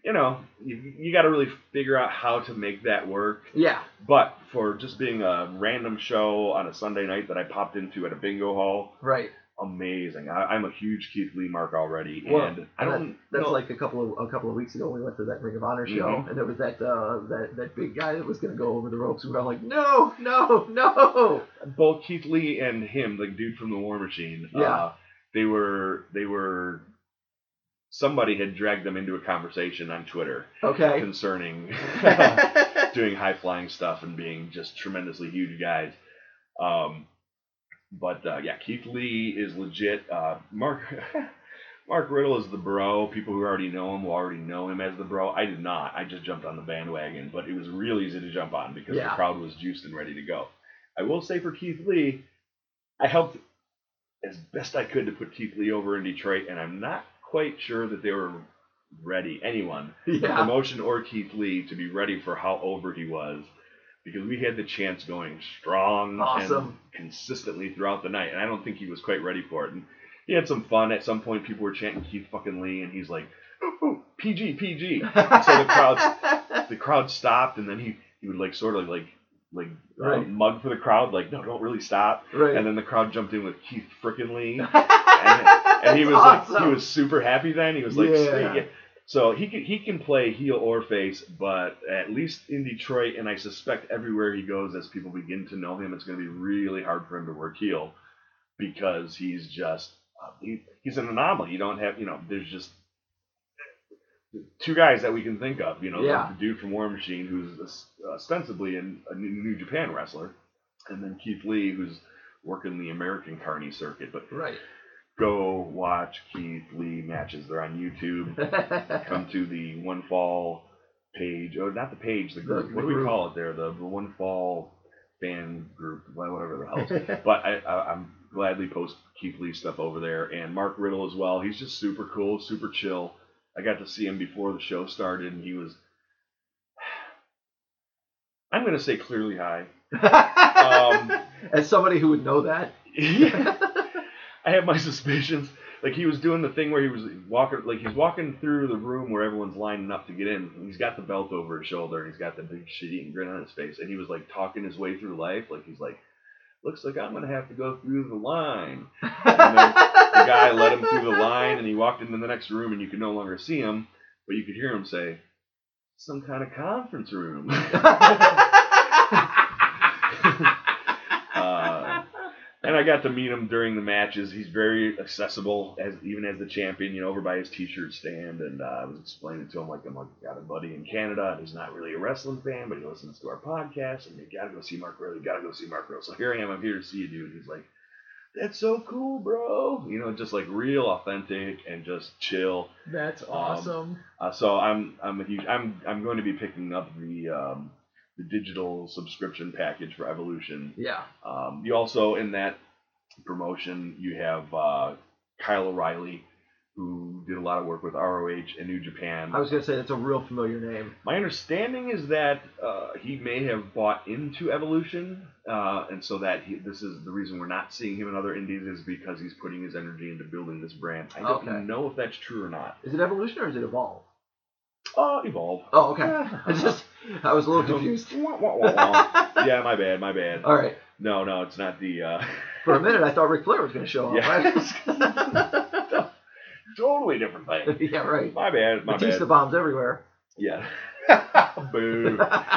you know, you, you got to really figure out how to make that work. Yeah. But for just being a random show on a Sunday night that I popped into at a bingo hall, Right. amazing. I, I'm a huge Keith Lee mark already, Well, and I don't. That, that's know. like a couple of a couple of weeks ago. We went to that Ring of Honor show, Mhm. and there was that uh, that that big guy that was going to go over the ropes. And we were like, no, no, no. Both Keith Lee and him, the dude from the War Machine. Yeah. Uh, they were they were. Somebody had dragged them into a conversation on Twitter Okay. concerning doing high flying stuff and being just tremendously huge guys. Um, but uh, yeah, Keith Lee is legit. Uh, Mark Mark Riddle is the bro. People who already know him will already know him as the bro. I did not. I just jumped on the bandwagon, but it was real easy to jump on because Yeah. the crowd was juiced and ready to go. I will say for Keith Lee, I helped as best I could to put Keith Lee over in Detroit, and I'm not quite sure that they were ready, anyone, Yeah. promotion or Keith Lee, to be ready for how over he was, because we had the chants going strong Awesome. and consistently throughout the night, and I don't think he was quite ready for it. And he had some fun. At some point, people were chanting Keith fucking Lee, and he's like, ooh, ooh, P G, P G. And so the crowd, the crowd stopped, and then he, he would like sort of like like uh, Right. mug for the crowd, like, no, don't really stop. Right. And then the crowd jumped in with Keith frickin' Lee. And, and he was Awesome. like, he was super happy then. He was like, Yeah. "Sweet." So he can he can play heel or face, but at least in Detroit, and I suspect everywhere he goes, as people begin to know him, it's going to be really hard for him to work heel because he's just uh, he, he's an anomaly. You don't have you know there's just two guys that we can think of. You know, Yeah. the, the dude from War Machine, who's ostensibly an, a New Japan wrestler, and then Keith Lee, who's working the American Carney circuit, but. Right. Go watch Keith Lee matches. They're on YouTube. Come to the One Fall page. Oh, not the page, the group. The what do we group. call it there? The, the One Fall fan group, whatever the hell. But I, I, I'm gladly post Keith Lee stuff over there. And Mark Riddle as well. He's just super cool, super chill. I got to see him before the show started, and he was, I'm going to say clearly high. Um, As somebody who would know that. Yeah. I have my suspicions. Like, he was doing the thing where he was walking, like he's walking through the room where everyone's lining up to get in. And he's got the belt over his shoulder, and he's got the big shit-eating grin on his face. And he was like talking his way through life. Like, he's like, looks like I'm gonna have to go through the line. And then the guy led him through the line, and he walked into the next room, and you could no longer see him, but you could hear him say, "Some kind of conference room." uh, And I got to meet him during the matches. He's very accessible, as even as the champion, you know, over by his T-shirt stand. And uh, I was explaining to him, like, I'm like, got a buddy in Canada, and he's not really a wrestling fan, but he listens to our podcast, and you got to go see Mark Riddle. You got to go see Mark Riddle. So here I am. I'm here to see you, dude. He's like, that's so cool, bro. You know, just like real authentic and just chill. That's awesome. Um, uh, so I'm I'm a huge I'm I'm going to be picking up the um, the digital subscription package for Evolution. Yeah. Um, you also, in that promotion, you have uh, Kyle O'Reilly, who did a lot of work with R O H and New Japan. I was going to say that's a real familiar name. My understanding is that uh, he may have bought into Evolution, uh, and so that he, this is the reason we're not seeing him in other indies is because he's putting his energy into building this brand. I don't Okay. know if that's true or not. Is it Evolution or is it Evolve? Uh, Evolve. Oh, okay. I just, I was a little confused. Wah, wah, wah, wah. Yeah, my bad, my bad. All right. No, no, it's not the... Uh... For a minute, I thought Ric Flair was going to show up. Yeah. Totally different thing. Yeah, right. My bad, my Batista bad. bombs everywhere. Yeah. Boo.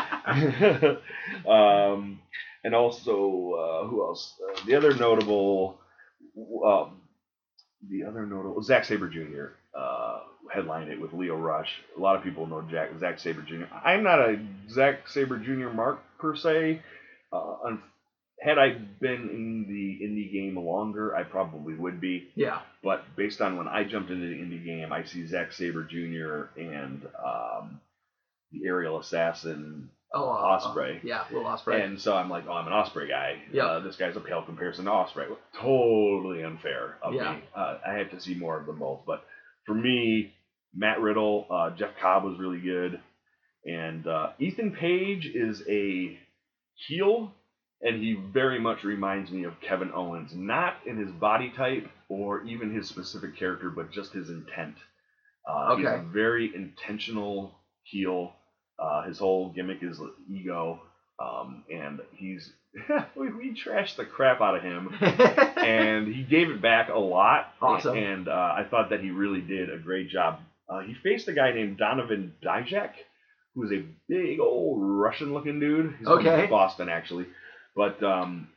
um, and also, uh, who else? Uh, the other notable... Um, the other notable... Zack Sabre Junior Uh, headlined it with Leo Rush. A lot of people know Jack, Zack Sabre Junior I'm not a Zack Sabre Junior mark, per se. Uh, un- had I been in the indie game longer, I probably would be. Yeah. But based on when I jumped into the indie game, I see Zack Sabre Junior and um, the Aerial Assassin, Oh, uh, Ospreay. Uh, yeah, Will Ospreay. And so I'm like, oh, I'm an Ospreay guy. Yeah. Uh, this guy's a pale comparison to Ospreay. Totally unfair of Yeah. me. Uh, I have to see more of them both. But for me, Matt Riddle, uh, Jeff Cobb was really good. And uh, Ethan Page is a heel, and he very much reminds me of Kevin Owens. Not in his body type or even his specific character, but just his intent. Uh, Okay. He's a very intentional heel. Uh, his whole gimmick is ego, um, and he's we, we trashed the crap out of him, and he gave it back a lot. Awesome. And uh, I thought that he really did a great job. Uh, he faced a guy named Donovan Dijak, who is a big old Russian-looking dude. He's Okay. from Boston, actually. But um,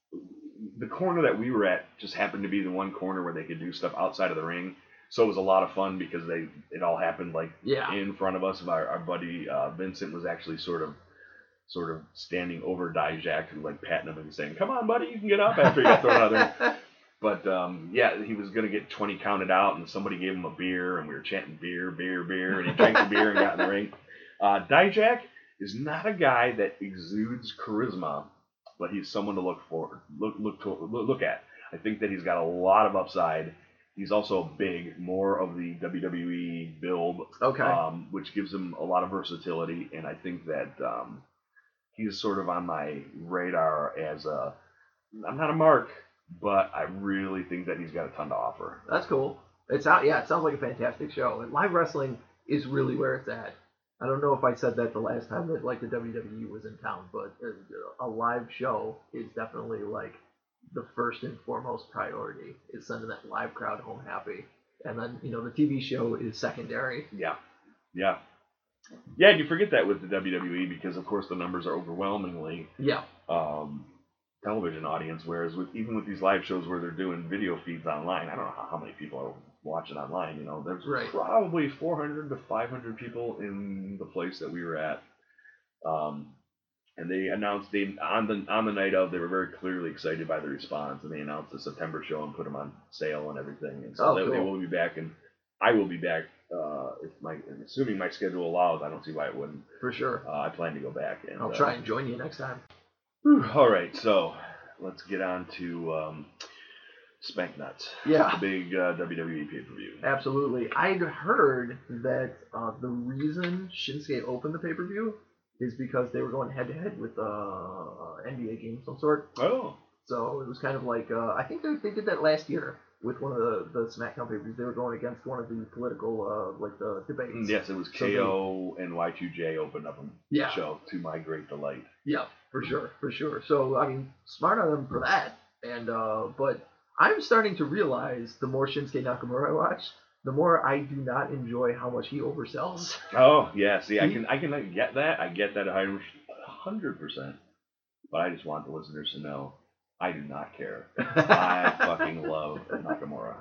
the corner that we were at just happened to be the one corner where they could do stuff outside of the ring. So it was a lot of fun because they it all happened like Yeah. in front of us. Our, our buddy uh, Vincent was actually sort of sort of standing over Dijak and like patting him and saying, "Come on, buddy, you can get up," after he got thrown out of there. But um, yeah, he was gonna get twenty counted out, and somebody gave him a beer, and we were chanting beer, beer, beer, and he drank the beer and got in the ring. Uh, Dijak is not a guy that exudes charisma, but he's someone to look for, look look to, look at. I think that he's got a lot of upside. He's also big, more of the W W E build, Okay. um, which gives him a lot of versatility, and I think that um, he's sort of on my radar as a. I'm not a mark, but I really think that he's got a ton to offer. That's cool. It's out. Yeah, it sounds like a fantastic show. And live wrestling is really where it's at. I don't know if I said that the last time that like the W W E was in town, but a, a live show is definitely like the first and foremost priority. Is sending that live crowd home happy, and then you know the T V show is secondary. Yeah, yeah, yeah. And you forget that with the W W E because, of course, the numbers are overwhelmingly Yeah. um, television audience. Whereas with even with these live shows where they're doing video feeds online, I don't know how, how many people are watching online. You know, there's Right. probably four hundred to five hundred people in the place that we were at. Um, and they announced they on the on the night of they were very clearly excited by the response, and they announced the September show and put them on sale and everything. And so Oh, they, cool. they will be back, and I will be back uh, if my assuming my schedule allows. I don't see why it wouldn't. For sure. Uh, I plan to go back. And I'll uh, try and join you next time. Whew, all right, so let's get on to um, Spank Nuts. Yeah. The big uh, W W E pay-per-view. Absolutely. I'd heard that uh, the reason Shinsuke opened the pay-per-view is because they were going head-to-head with uh, an N B A game of some sort. Oh. So it was kind of like, uh, I think they, they did that last year with one of the, the SmackDown pay-per-views. They were going against one of the political, uh, like, the debates. Yes, it was So they- K O and Y two J opened up a Yeah. show to my great delight. Yeah, for sure, for sure. So, I mean, smart on them for that. And, uh, but I'm starting to realize the more Shinsuke Nakamura I watch, the more I do not enjoy how much he oversells. Oh, yeah, see, I He- can I can get that. I get that a hundred percent. But I just want the listeners to know I do not care. I fucking love Nakamura.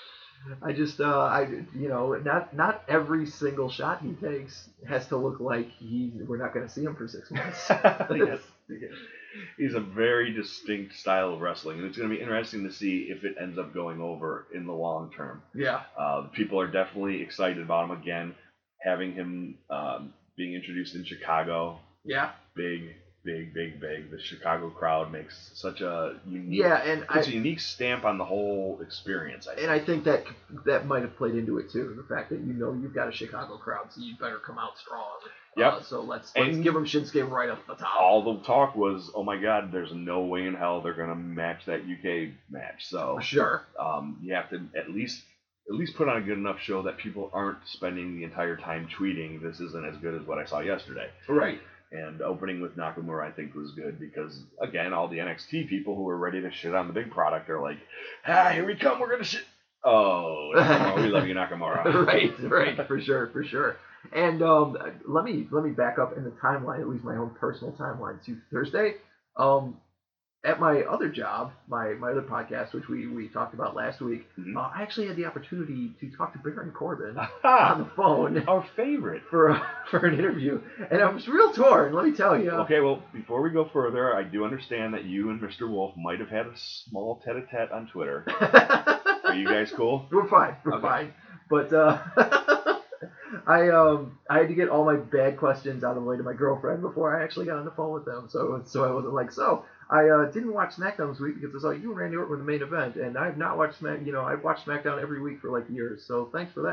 I just, uh, I, you know, not not every single shot he takes has to look like he. We're not going to see him for six months. Yes. He's a very distinct style of wrestling, and it's going to be interesting to see if it ends up going over in the long term. Yeah. Uh, people are definitely excited about him again, having him um, being introduced in Chicago. Yeah. Big, big, big, big. The Chicago crowd makes such a unique, Yeah, and puts I a unique stamp on the whole experience. I think. and I think that that might have played into it too. The fact that you know you've got a Chicago crowd, so you better come out strong. Yep. Uh, so let's let's And- give him Shinsuke right off the top. All the talk was, oh my God, there's no way in hell they're gonna match that U K match. So For sure. um, you have to at least at least put on a good enough show that people aren't spending the entire time tweeting this isn't as good as what I saw yesterday. Right. And opening with Nakamura, I think, was good because, again, all the N X T people who are ready to shit on the big product are like, ah, here we come, we're gonna shit. Oh, Nakamura, we love you, Nakamura. right, right, for sure, for sure. And um, let me let me back up in the timeline, at least my own personal timeline to Thursday. Um, at my other job, my, my other podcast, which we, we talked about last week, Mhm. uh, I actually had the opportunity to talk to Baron Corbin on the phone Our favorite. for a, for an interview, and I was real torn. Let me tell you. Okay, well, before we go further, I do understand that you and Mister Wolf might have had a small tete-a-tete on Twitter. Are you guys cool? We're fine. We're Okay. fine. But uh, I um I had to get all my bad questions out of the way to my girlfriend before I actually got on the phone with them. So so I wasn't like, so I uh, didn't watch SmackDown this week because I saw you and Randy Orton were the main event, and I've not watched Smack. You know, I've watched SmackDown every week for like years. So thanks for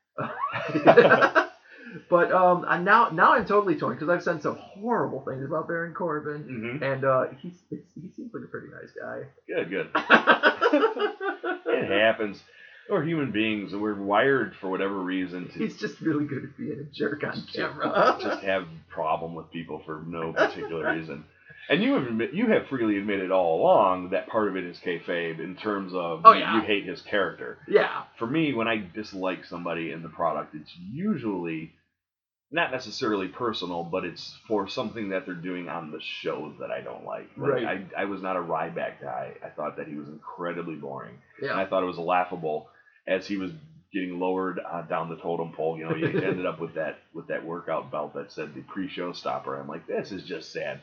that. But um, I now now I'm totally torn because I've said some horrible things about Baron Corbin, Mm-hmm. and uh, he's it's, he seems like a pretty nice guy. Good, good. It happens. Or human beings. We're wired for whatever reason to He's just really good at being a jerk on camera. just have problem with people for no particular reason. And you have admit, you have freely admitted all along that part of it is kayfabe in terms of Oh, you, yeah. you hate his character. Yeah. For me, when I dislike somebody in the product, it's usually not necessarily personal, but it's for something that they're doing on the shows that I don't like. Like Right. I, I was not a Ryback guy. I thought that he was incredibly boring. And I Yeah. thought it was laughable as he was getting lowered uh, down the totem pole. You know, he ended up with that with that workout belt that said the pre-show stopper. I'm like, this is just sad.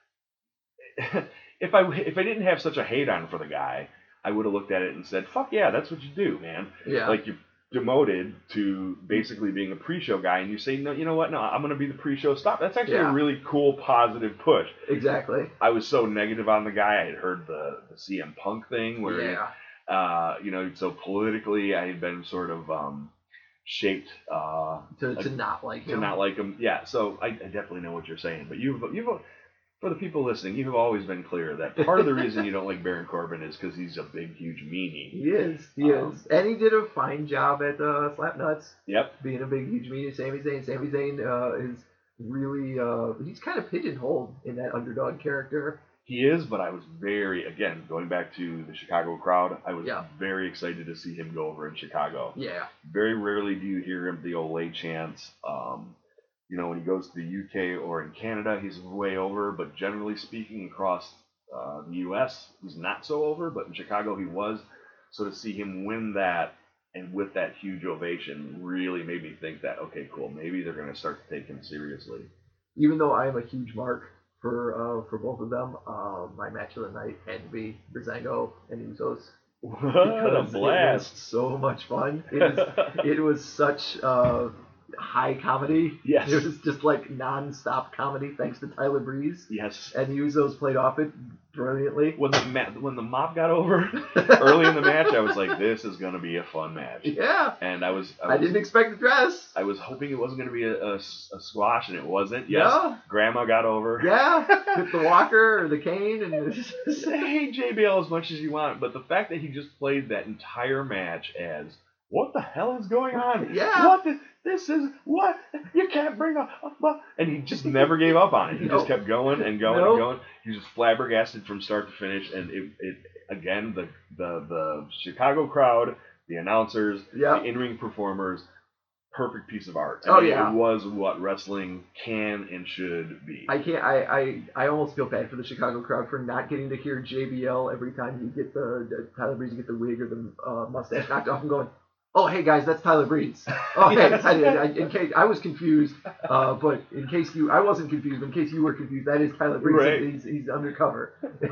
if I if I didn't have such a hate on for the guy, I would have looked at it and said, fuck yeah, that's what you do, man. Yeah. Like you're demoted to basically being a pre-show guy, and you say, no, you know what? No, I'm going to be the pre-show stop. That's actually Yeah. a really cool, positive push. Exactly. I was so negative on the guy. I had heard the, the C M Punk thing where, Yeah. uh, you know, so politically I had been sort of um, shaped uh, To, to not like to him. not like him. Yeah, so I, I definitely know what you're saying. But you've, you've, for the people listening, you have always been clear that part of the reason you don't like Baron Corbin is because he's a big, huge meanie. He is. He Um, is. And he did a fine job at uh, Slapnuts, Yep. being a big, huge media. Sami Zayn. Sami Zayn uh, is really, uh, he's kind of pigeonholed in that underdog character. He is, but I was very, again, going back to the Chicago crowd, I was Yeah. very excited to see him go over in Chicago. Yeah. Very rarely do you hear him the Olay chants. Um, you know, when he goes to the U K or in Canada, he's way over, but generally speaking, across uh, the U S, he's not so over, but in Chicago he was. So to see him win that and with that huge ovation really made me think that, okay, cool, maybe they're going to start to take him seriously. Even though I am a huge mark for uh, for both of them, uh, my match of the night had to be Breezango and Usos. What a Because blast. It was so much fun. It was, it was such uh, high comedy. Yes. It was just like non-stop comedy thanks to Tyler Breeze. Yes. And the Usos played off it brilliantly. When the ma- when the mob got over early in the match, I was like, this is going to be a fun match. Yeah. And I was I, I was, didn't expect the dress. I was hoping it wasn't going to be a, a, a squash, and it wasn't. Yes, Yeah. Grandma got over. Yeah. With the walker or the cane. And it was just, Say J B L as much as you want, but the fact that he just played that entire match as, what the hell is going on? Yeah. What the, this is, what? You can't bring up, up, and he just never gave up on it. He Nope. just kept going and going Nope. and going. He was just flabbergasted from start to finish, and it, it again, the, the, the Chicago crowd, the announcers, Yeah. the in-ring performers, perfect piece of art. I Oh, mean, yeah. It was what wrestling can and should be. I can't. I, I, I almost feel bad for the Chicago crowd for not getting to hear J B L every time you get the, the Tyler Breeze, you get the wig or the uh, mustache knocked off and going, oh hey guys, that's Tyler Breeze. Oh hey, Yes. I, I, in case I was confused, uh, but in case you, I wasn't confused. But in case you were confused, that is Tyler Breeze. Right. He's, he's undercover.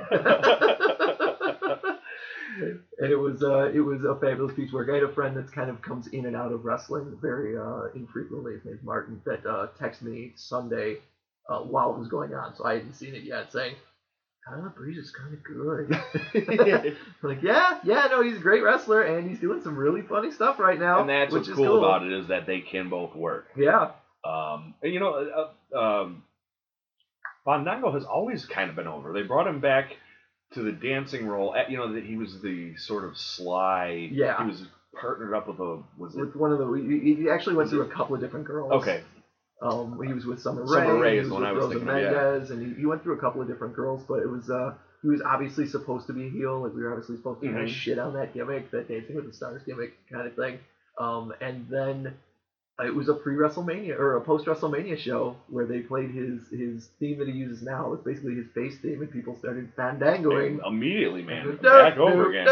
And it was uh, it was a fabulous piece of work. I had a friend that kind of comes in and out of wrestling very uh, infrequently. His name's Martin. That uh, texted me Sunday uh, while it was going on, so I hadn't seen it yet. Saying Tyler Breeze is kind of good. I'm like, yeah, yeah, no, he's a great wrestler, and he's doing some really funny stuff right now. And that's which what's is cool, cool about it is that they can both work. Yeah, Um, and you know, uh, um, Fandango has always kind of been over. They brought him back to the dancing role. At, you know, that he was the sort of sly. Yeah. He was partnered up with a. Was it? with one of the, he, he actually went through a couple of different girls. Okay. Um, he was with Summer Rae. Summer Rae he is was the one with I was Rosa thinking of, yeah. Mendez, and he, he went through a couple of different girls, but it was uh, he was obviously supposed to be a heel. Like we were obviously supposed to kind of Mhm. shit on that gimmick, that Dancing with the Stars gimmick kind of thing. Um, and then it was a pre-WrestleMania or a post-WrestleMania show where they played his his theme that he uses now. It's basically his face theme, and people started fandangoing. Immediately, man. Back over again.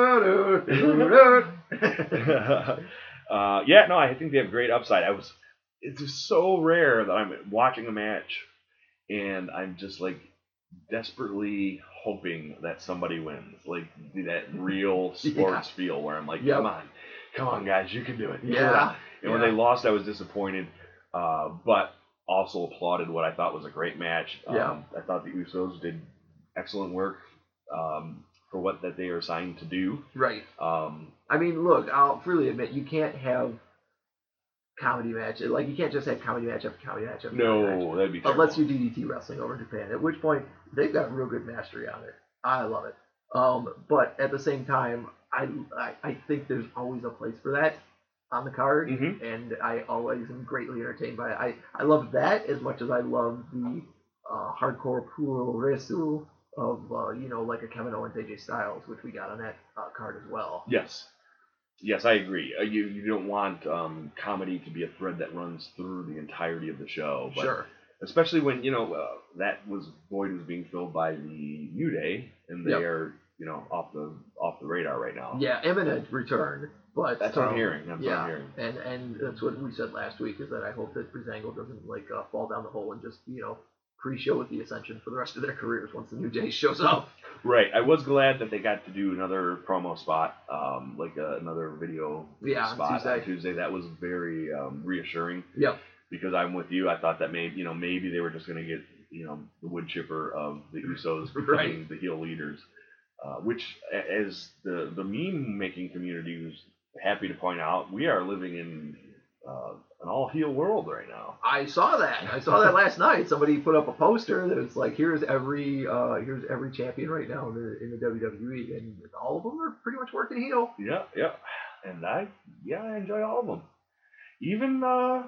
uh, yeah, no, I think they have great upside. I was. It's just so rare that I'm watching a match, and I'm just like desperately hoping that somebody wins, like that real sports feel where I'm like, Yep. come on, come on, guys, you can do it. Yeah. And when Yeah. they lost, I was disappointed, uh, but also applauded what I thought was a great match. Um, Yeah. I thought the Usos did excellent work um, for what that they are assigned to do. Right. Um, I mean, look, I'll freely admit, you can't have comedy match. Like, you can't just have comedy match after comedy match after comedy match. no, that'd be terrible. Unless you D D T wrestling over in Japan, at which point they've got real good mastery on it. I love it. Um, but at the same time, I, I I think there's always a place for that on the card, Mhm. and I always am greatly entertained by it. I, I love that as much as I love the uh, hardcore puro resu of, uh, you know, like a Kevin Owens, A J Styles, which we got on that uh, card as well. Yes. Yes, I agree. Uh, you you don't want um, comedy to be a thread that runs through the entirety of the show. But Sure. especially when, you know, uh, that was void was being filled by the New Day, and they Yep. are, you know, off the off the radar right now. Yeah, imminent return. But That's what I'm um, hearing. That's what yeah, I'm hearing. and and that's what we said last week, is that I hope that Breezango doesn't like uh, fall down the hole and just, you know, pre-show with the Ascension for the rest of their careers once the New Day shows up. Right. I was glad that they got to do another promo spot, um, like uh, another video Yeah, on spot Tuesday. on Tuesday. That was very um, reassuring. Yep. Because I'm with you. I thought that maybe, you know, maybe they were just going to get, you know, the wood chipper of the Usos becoming Right. the heel leaders, uh, which, a- as the the meme making community was happy to point out, we are living in uh, an all heel world right now. I saw that. I saw that last night. Somebody put up a poster that was like, "Here's every, uh, here's every champion right now in the in the W W E," and all of them are pretty much working heel. Yeah, yeah, and I, yeah, I enjoy all of them. Even, uh,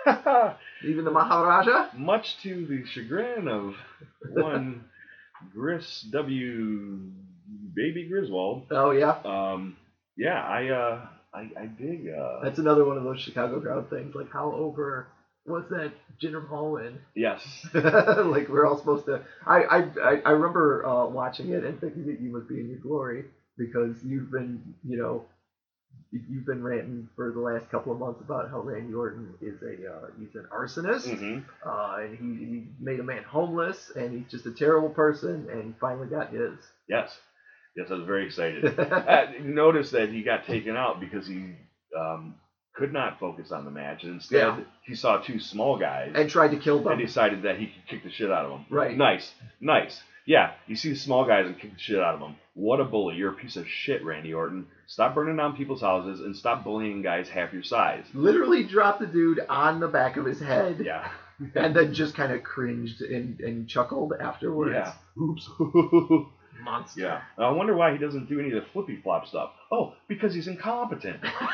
Even the Maharaja. much to the chagrin of one Gris W. Baby Griswold. Oh yeah, Um, yeah, I, uh, I, I dig. Uh, that's another one of those Chicago crowd things. Like, how over was that Jinder Mahal win? yes. Like, we're all supposed to. I I I I remember uh, watching it and thinking that you must be in your glory, because you've been, you know, you've been ranting for the last couple of months about how Randy Orton is a uh, he's an arsonist, hmm uh, and he, he made a man homeless, and he's just a terrible person, and he finally got his. Yes. Yes, I was very excited. uh, notice that he got taken out because he um, could not focus on the match, and instead Yeah. he saw two small guys And tried to kill them. and decided that he could kick the shit out of them. Right. Nice. Nice. Yeah, you see the small guys and kick the shit out of them. What a bully. You're a piece of shit, Randy Orton. Stop burning down people's houses and stop bullying guys half your size. Literally dropped the dude on the back of his head, Yeah. and then just kind of cringed and, and chuckled afterwards. Yeah. Oops. Monster. Yeah. I wonder why he doesn't do any of the flippy flop stuff. Oh, because he's incompetent.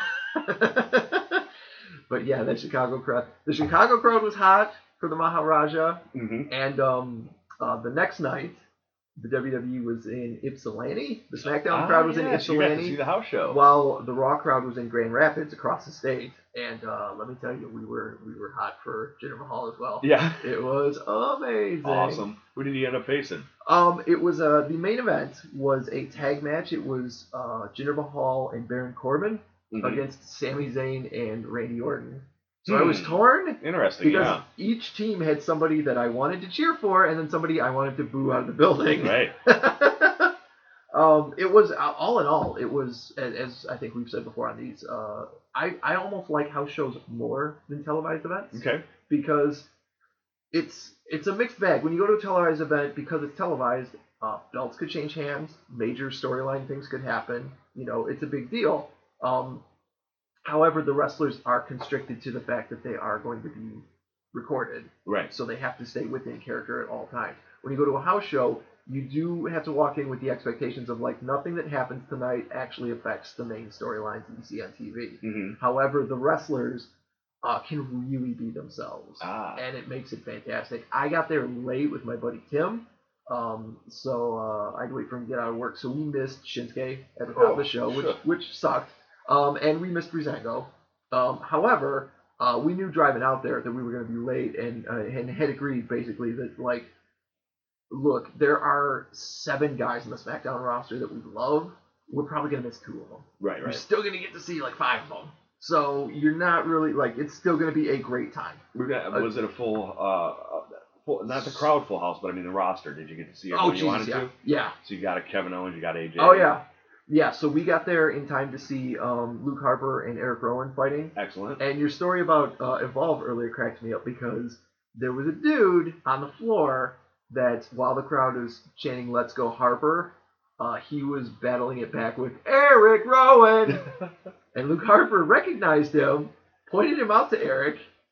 But yeah, that Chicago crowd. The Chicago crowd was hot for the Maharaja, hmm and um, uh, the next night, the W W E was in Ypsilanti. The SmackDown crowd was in yes, you got to see Ypsilanti, the house show. while the Raw crowd was in Grand Rapids across the state. And uh, let me tell you, we were we were hot for Jinder Mahal as well. Yeah. It was amazing. Awesome. Who did he end up facing? Um, it was uh, the main event was a tag match. It was uh, Jinder Mahal and Baron Corbin Mhm. against Sami Zayn and Randy Orton. So I was Hmm. torn Interesting, because yeah. each team had somebody that I wanted to cheer for, and then somebody I wanted to boo out of the building. Right. um, it was uh, all in all, it was as, as I think we've said before on these. Uh, I I almost like house shows more than televised events. Okay. Because it's it's a mixed bag. When you go to a televised event, because it's televised, uh, belts could change hands, major storyline things could happen. You know, it's a big deal. Um, however, the wrestlers are constricted to the fact that they are going to be recorded, Right. so they have to stay within character at all times. When you go to a house show, you do have to walk in with the expectations of, like, nothing that happens tonight actually affects the main storylines that you see on T V. hmm However, the wrestlers uh, can really be themselves, Ah. and it makes it fantastic. I got there late with my buddy Tim, um, so uh, I had to wait for him to get out of work. So we missed Shinsuke at the top of the show, which sure. which sucked, um, and we missed Breezango. Um, however, uh, we knew driving out there that we were going to be late, and uh, and had agreed basically that, like, look, there are seven guys in the SmackDown roster that we love. We're probably going to miss two of them. Right, You're right. still going to get to see like five of them. So you're not really, like, it's still going to be a great time. We got, was it a full, uh, uh, full, not the crowd full house, but I mean the roster? Did you get to see Oh, everyone you wanted Jesus, yeah. to? Yeah. So you got a Kevin Owens, you got A J. Oh, yeah. Yeah, so we got there in time to see um, Luke Harper and Eric Rowan fighting. Excellent. And your story about uh, Evolve earlier cracked me up because there was a dude on the floor that, while the crowd was chanting "Let's go Harper," uh, he was battling it back with Eric Rowan. And Luke Harper recognized him, pointed him out to Eric,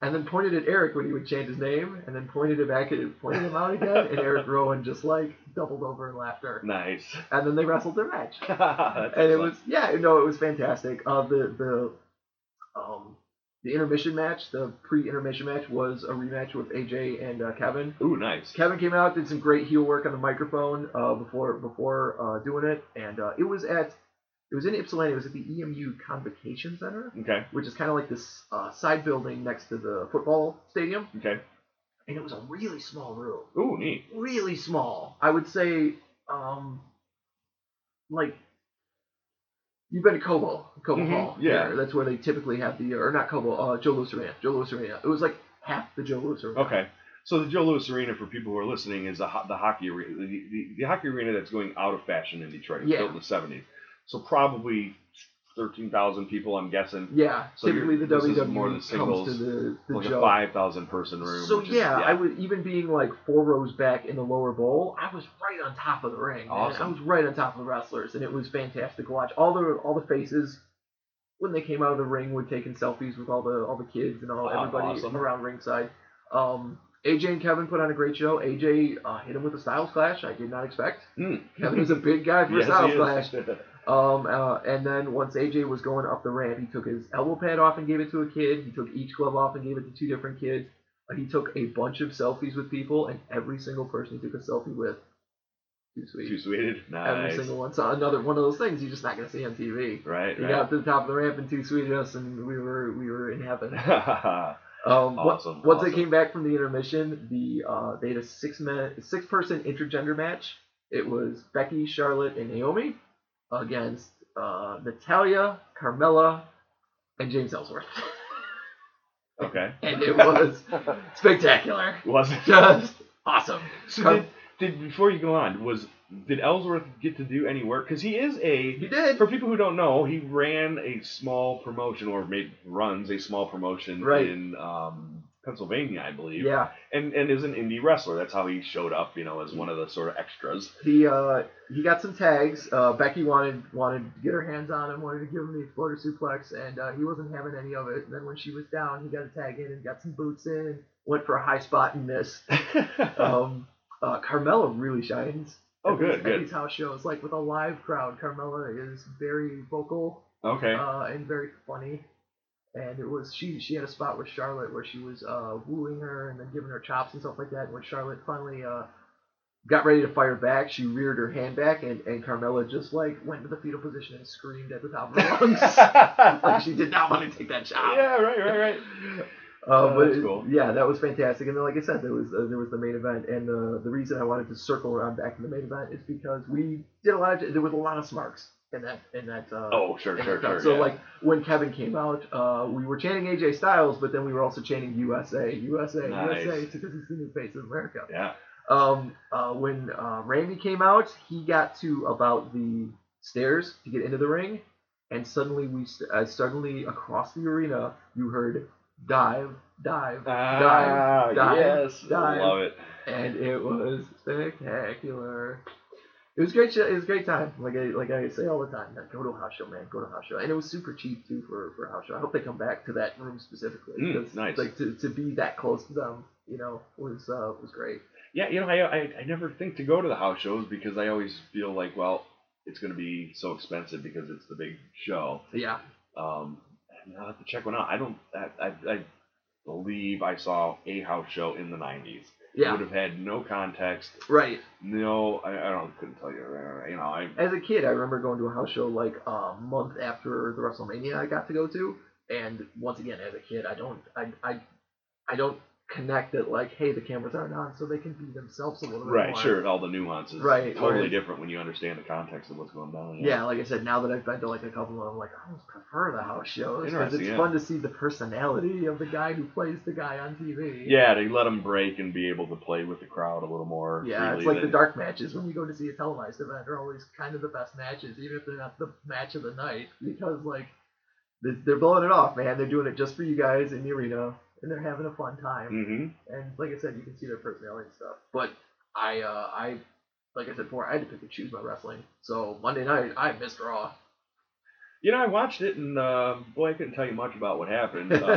and then pointed at Eric when he would chant his name, and then pointed it back at pointed him out again, and Eric Rowan just like doubled over in laughter. Nice. And then they wrestled their match. That's and excellent. it was yeah, no, it was fantastic. Uh, the the um the intermission match, the pre-intermission match was a rematch with A J and uh, Kevin. Ooh, nice. Kevin came out, did some great heel work on the microphone uh, before before uh, doing it, and uh, it was at it was in Ypsilanti. It was at the E M U Convocation Center, Okay. which is kind of like this uh, side building next to the football stadium, Okay. and it was a really small room, Ooh, neat. really small. I would say, um, like. You've been to Cobo, Cobo Mhm, Hall. yeah. There. That's where they typically have the, or not Cobo, uh, Joe Louis Arena. Joe Louis Arena. It was like half the Joe Louis Arena. Okay. So the Joe Louis Arena, for people who are listening, is the, ho- the hockey arena, the, the, the hockey arena that's going out of fashion in Detroit. It was Yeah. built in the seventies. So probably thirteen thousand people, I'm guessing. Yeah, So typically the you're- this is W W E more than singles, comes to the, the like Joe. a five thousand person room. So which is- yeah, I was even being like four rows back in the lower bowl. I was right on top of the ring. Man. Awesome. I was right on top of the wrestlers, and it was fantastic to watch. All the all the faces when they came out of the ring were taking selfies with all the all the kids and all Wow, everybody awesome. around ringside. Um, A J and Kevin put on a great show. A J uh, hit him with a Styles Clash. I did not expect. Mm. Kevin is a big guy for Yes, a Styles he Clash. is. Um, uh, and then once A J was going up the ramp, he took his elbow pad off and gave it to a kid. He took each glove off and gave it to two different kids. Uh, he took a bunch of selfies with people, and every single person he took a selfie with, too sweet. Too sweeted. Every Nice. single one. So another one of those things you're just not going to see on T V. Right, He right. got up to the top of the ramp and too sweeted us, and we were we were in heaven. Awesome, Um, once once awesome. they came back from the intermission, the uh, they had a six man six person intergender match. It was Becky, Charlotte, and Naomi against uh, Natalia, Carmella, and James Ellsworth. Okay. And it was spectacular. Was it? Just awesome. So Car- did, did before you go on, was did Ellsworth get to do any work? Because he is a He did. For people who don't know, he ran a small promotion, or made runs a small promotion Right. in um, Pennsylvania, I believe. Yeah. And and is an indie wrestler. That's how he showed up, you know, as one of the sort of extras. He uh he got some tags. Uh, Becky wanted wanted to get her hands on him, wanted to give him the exploder suplex, and uh, he wasn't having any of it. And then when she was down, he got a tag in and got some boots in, and went for a high spot and missed. um, uh, Carmella really shines. Oh, at good, these- good. At these house shows, like with a live crowd, Carmella is very vocal Okay. uh, and very funny. And it was she she had a spot with Charlotte where she was uh, wooing her and then giving her chops and stuff like that. And when Charlotte finally uh, got ready to fire back, she reared her hand back, and, and Carmella just like went to the fetal position and screamed at the top of her lungs, like she did not want to take that chop. Yeah, right, right, right. Uh, Oh, but that's it- cool. yeah, that was fantastic. And then, like I said, there was uh, there was the main event, and the the reason I wanted to circle around back to the main event is because we did a lot of there was a lot of smarks in that in that. Uh, Oh, sure, in sure, that crowd. sure. So yeah. like when Kevin came out, uh, we were chanting A J Styles, but then we were also chanting U S A, U S A, Nice. U S A, because he's the new face of America. Yeah. Um, uh, when uh, Randy came out, he got to about the stairs to get into the ring, and suddenly we st- uh, suddenly across the arena you heard dive, dive, Ah, dive, dive, yes. dive, Love it. and it was spectacular. It was great. Show, it was a great time. Like I like I say all the time, like, go to a house show, man. Go to a house show, and it was super cheap too for, for a house show. I hope they come back to that room specifically. Mm, because, nice. Like to, to be that close to them, you know, was uh, was great. Yeah, you know, I, I I never think to go to the house shows because I always feel like, well, it's going to be so expensive because it's the big show. Yeah. Um, and I'll have to check one out. I don't. I, I, I believe I saw a house show in the nineties. Yeah. Would have had no context. Right. No, I, I don't. Couldn't tell you. uh, You know, I. As a kid, I remember going to a house show like a month after the WrestleMania I got to go to, and once again, as a kid, I don't, I, I, I don't connect it like, hey, the cameras aren't on, so they can be themselves a little bit Right. more. Sure. All the nuances. Right, Totally whereas- different when you understand the context of what's going down. Yeah, like I said, now that I've been to like a couple of them, I'm like, I almost prefer the house shows because Interesting, it's yeah. fun to see the personality of the guy who plays the guy on T V. Yeah, they let them break and be able to play with the crowd a little more. Yeah, it's freely like the than- dark matches when you go to see a televised event are always kind of the best matches, even if they're not the match of the night, because like they're they're blowing it off, man. They're doing it just for you guys in the arena, and they're having a fun time. Mhm. And like I said, you can see their personality and stuff. But I, uh, I, like I said before, I had to pick and choose my wrestling. So Monday night, I missed Raw. You know, I watched it, and uh, boy, I couldn't tell you much about what happened. Uh,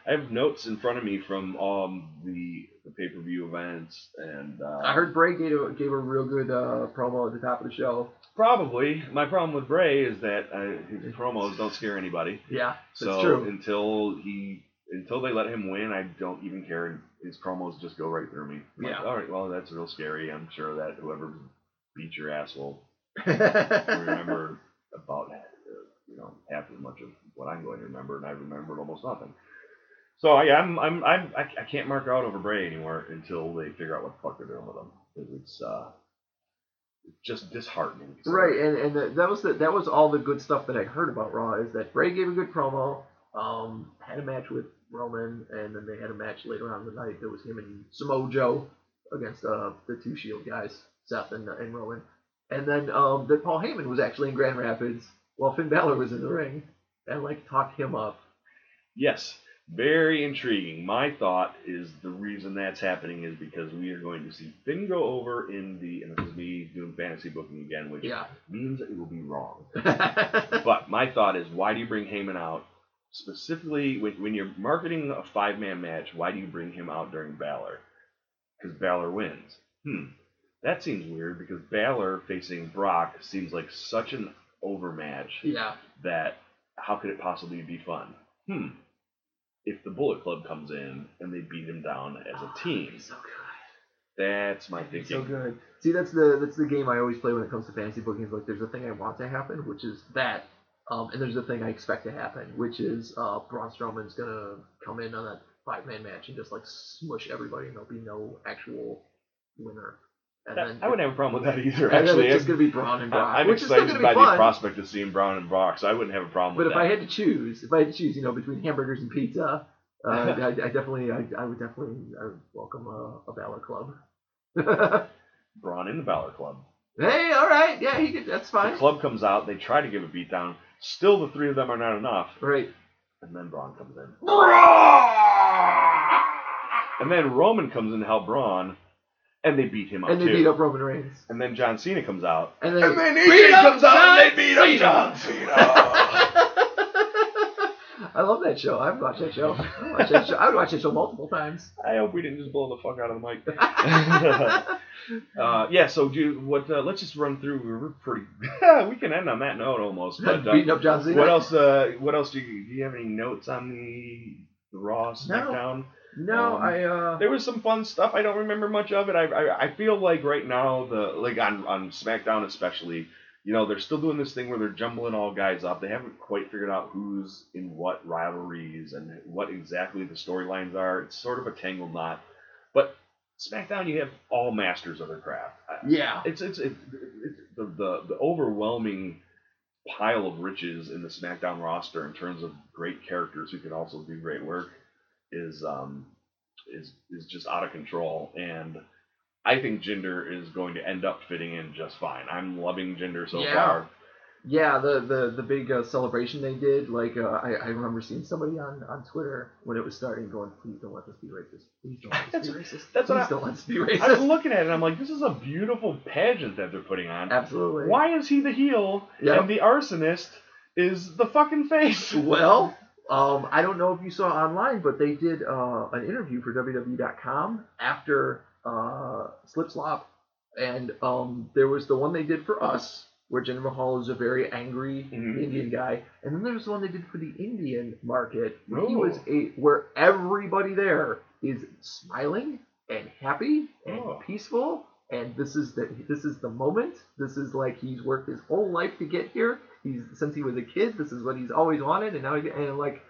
I have notes in front of me from um the, the pay per view events, and uh, I heard Bray gave a, gave a real good uh, promo at the top of the show. Probably. My problem with Bray is that uh, his promos don't scare anybody. Yeah, so that's true. until he until they let him win, I don't even care. His promos just go right through me. I'm yeah. Like, all right, well, that's real scary. I'm sure that whoever beat your ass will remember about uh, you know half as much of what I'm going to remember, and I remembered almost nothing. So yeah, I'm I'm I'm I, I can't mark out over Bray anymore until they figure out what the fuck they're doing with him. Because it's uh, just disheartening. So. Right, and and the, that was the, that was all the good stuff that I heard about Raw is that Bray gave a good promo, um, had a match with Roman, and then they had a match later on in the night that was him and Samoa Joe against uh, the two Shield guys, Seth and, and Roman, and then um, that Paul Heyman was actually in Grand Rapids while Finn Balor was in the ring, and like talked him up. Yes. Very intriguing. My thought is the reason that's happening is because we are going to see Finn go over in the, and this is me doing fantasy booking again, which yeah. means it will be wrong. But my thought is, why do you bring Heyman out? Specifically, when, when you're marketing a five-man match, why do you bring him out during Balor? Because Balor wins. Hmm. That seems weird because Balor facing Brock seems like such an overmatch yeah. that how could it possibly be fun? Hmm. If the Bullet Club comes in and they beat him down as a team. Oh, so good. That's my thinking. So good. See, that's the that's the game I always play when it comes to fantasy booking. Is like there's a thing I want to happen, which is that, um, and there's a thing I expect to happen, which is uh, Braun Strowman's gonna come in on that five man match and just like smush everybody, and there'll be no actual winner. And That, then I wouldn't have a problem with that either. And Actually, then it's just gonna be Braun and Brock, I'm which is still excited gonna be by fun. the prospect of seeing Braun and Brock, so I wouldn't have a problem But with if that. I had to choose, if I had to choose, you know, between hamburgers and pizza, uh, I, I definitely, I, I would definitely, I would welcome a, a Balor Club. Braun in the Balor Club. Hey, all right, yeah, he could, that's fine. The club comes out, they try to give a beatdown. Still, the three of them are not enough. Right. And then Braun comes in. And then Roman comes in to help Braun, and they beat him up And they too. beat up Roman Reigns. And then John Cena comes out. And then, And then E J comes out and they beat up John Cena. I love that show. I've watched that show. I watched that show. I would watch that show multiple times. I hope we didn't just blow the fuck out of the mic. uh, yeah, so dude, what? Uh, let's just run through. We're pretty. We can end on that note almost. But, uh, Beating up John Cena. What else? Uh, what else do you? Do you have any notes on the, the Raw SmackDown? No, Um, I. uh There was some fun stuff. I don't remember much of it. I I, I feel like right now the like on on SmackDown especially. You know, they're still doing this thing where they're jumbling all guys up. They haven't quite figured out who's in what rivalries and what exactly the storylines are. It's sort of a tangled knot. But SmackDown, you have all masters of their craft. Yeah. It's it's, it's, it's the, the the overwhelming pile of riches in the SmackDown roster in terms of great characters who can also do great work is um is is just out of control. And I think Jinder is going to end up fitting in just fine. I'm loving Jinder so Yeah. far. Yeah, the the the big uh, celebration they did. Like, uh, I I remember seeing somebody on, on Twitter when it was starting, going, "Please don't let this be racist. Please don't let this be racist. That's Please what I- don't let this be racist." I was looking at it and I'm like, this is a beautiful pageant that they're putting on. Absolutely. Why is he the heel Yep. and the arsonist is the fucking face? Well, um, I don't know if you saw online, but they did uh, an interview for W W E dot com after uh, Slip Slop, and um, there was the one they did for us, where Jinder Mahal is a very angry Mhm. Indian guy, and then there was the one they did for the Indian market, where he Oh. was a where everybody there is smiling and happy and Oh. peaceful, and this is the this is the moment. This is like he's worked his whole life to get here. He's since he was a kid. This is what he's always wanted, and now he, and I'm like,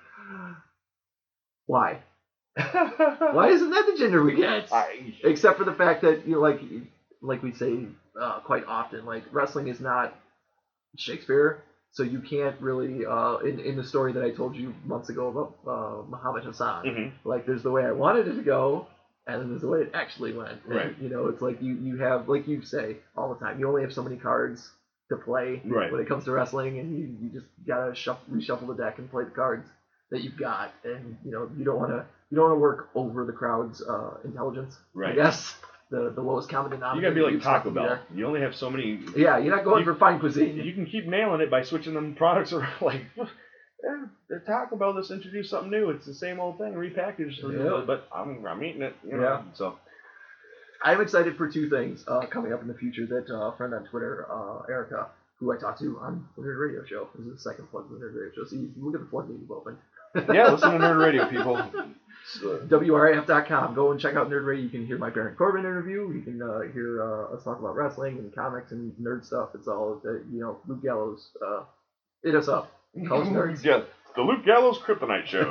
why? Why isn't that the Jinder we get? I, Except for the fact that, you know, like like we say uh, quite often, like wrestling is not Shakespeare, so you can't really uh, in in the story that I told you months ago about uh, Muhammad Hassan. Mhm. Like there's the way I wanted it to go, and then there's the way it actually went. And, Right. you know, it's like you you have, like you say all the time, you only have so many cards to play Right. when it comes to wrestling, and you, you just gotta shuffle, reshuffle the deck and play the cards that you've got, and you know you don't want to you don't want to work over the crowd's uh, intelligence. Right. I guess the the lowest common you denominator. gotta be like you expect Taco to be Bell. there. You only have so many. Yeah, you're not going You- for fine cuisine. You can keep nailing it by switching them products around. Like, eh, Taco Bell just introduced something new. It's the same old thing repackaged, Yeah. but I'm I'm eating it. You know, Yeah. so. I'm excited for two things uh, coming up in the future that uh, a friend on Twitter, uh, Erica, who I talked to on the Nerd Radio Show, this is the second plug of the Nerd Radio Show, so you look at the floodgate you've opened. Yeah, listen to Nerd Radio, people. W R A F dot com. Go and check out Nerd Radio. You can hear my Baron Corbin interview. You can uh, hear uh, us talk about wrestling and comics and nerd stuff. It's all, uh, you know, Luke Gallows. Uh, hit us up. Call us nerds. Yeah, the Luke Gallows Kryptonite Show.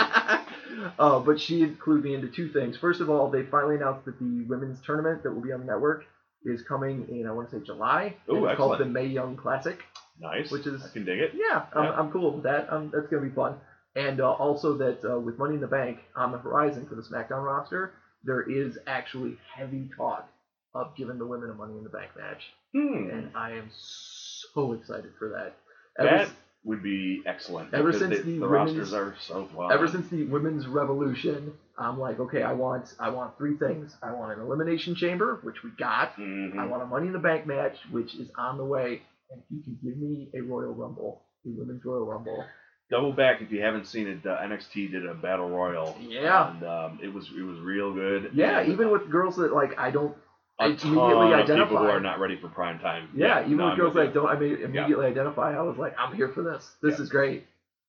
uh, but she had clued me into two things. First of all, they finally announced that the women's tournament that will be on the network is coming in, I want to say July. Ooh, it's called excellent. the Mae Young Classic. Nice. Which is, I can dig it. Yeah, I'm, Yeah. I'm cool with that. Um, that's going to be fun. And uh, also that uh, with Money in the Bank on the horizon for the SmackDown roster, there is actually heavy talk of giving the women a Money in the Bank match. Hmm. And I am so excited for that. Ever That s- would be excellent. Ever because since they- the the women's- rosters are so fun. Ever since the women's revolution, I'm like, okay, I want I want three things. I want an elimination chamber, which we got. Mhm. I want a Money in the Bank match, which is on the way. And if you can give me a Royal Rumble, a women's Royal Rumble. Double back if you haven't seen it. Uh, N X T did a battle royal. Yeah. And um, it was it was real good. Yeah, And even with girls that like I don't a immediately ton of identify. people who are not ready for prime time. Yeah, even no, with I'm girls with that I you. don't I mean, immediately identify, I was like, I'm here for this. This Yeah. is great.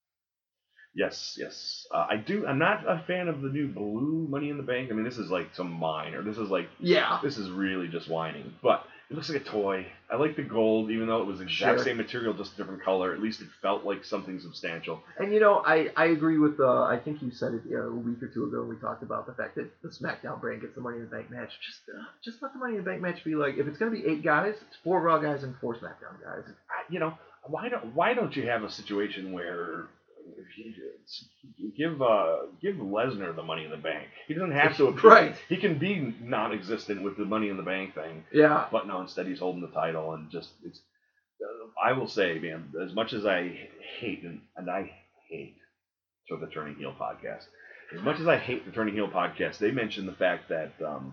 Yes, yes. Uh, I do. I'm not a fan of the new blue Money in the Bank. I mean, this is like some minor. This is like Yeah. this is really just whining. But it looks like a toy. I like the gold, even though it was the exact Sure. same material, just different color. At least it felt like something substantial. And you know, I, I agree with uh I think you said it uh, a week or two ago when we talked about the fact that the SmackDown brand gets the Money in the Bank match. Just uh, just let the Money in the Bank match be like, if it's gonna be eight guys, it's four Raw guys and four SmackDown guys. I, you know, why don't why don't you have a situation where if you give uh, give Lesnar the Money in the Bank? He doesn't have to. Right. He can be non-existent with the Money in the Bank thing. Yeah. But no, instead he's holding the title and just it's. Uh, I will say, man, as much as I hate and, and I hate for the Turning Heel podcast, as much as I hate the Turning Heel podcast, they mentioned the fact that um,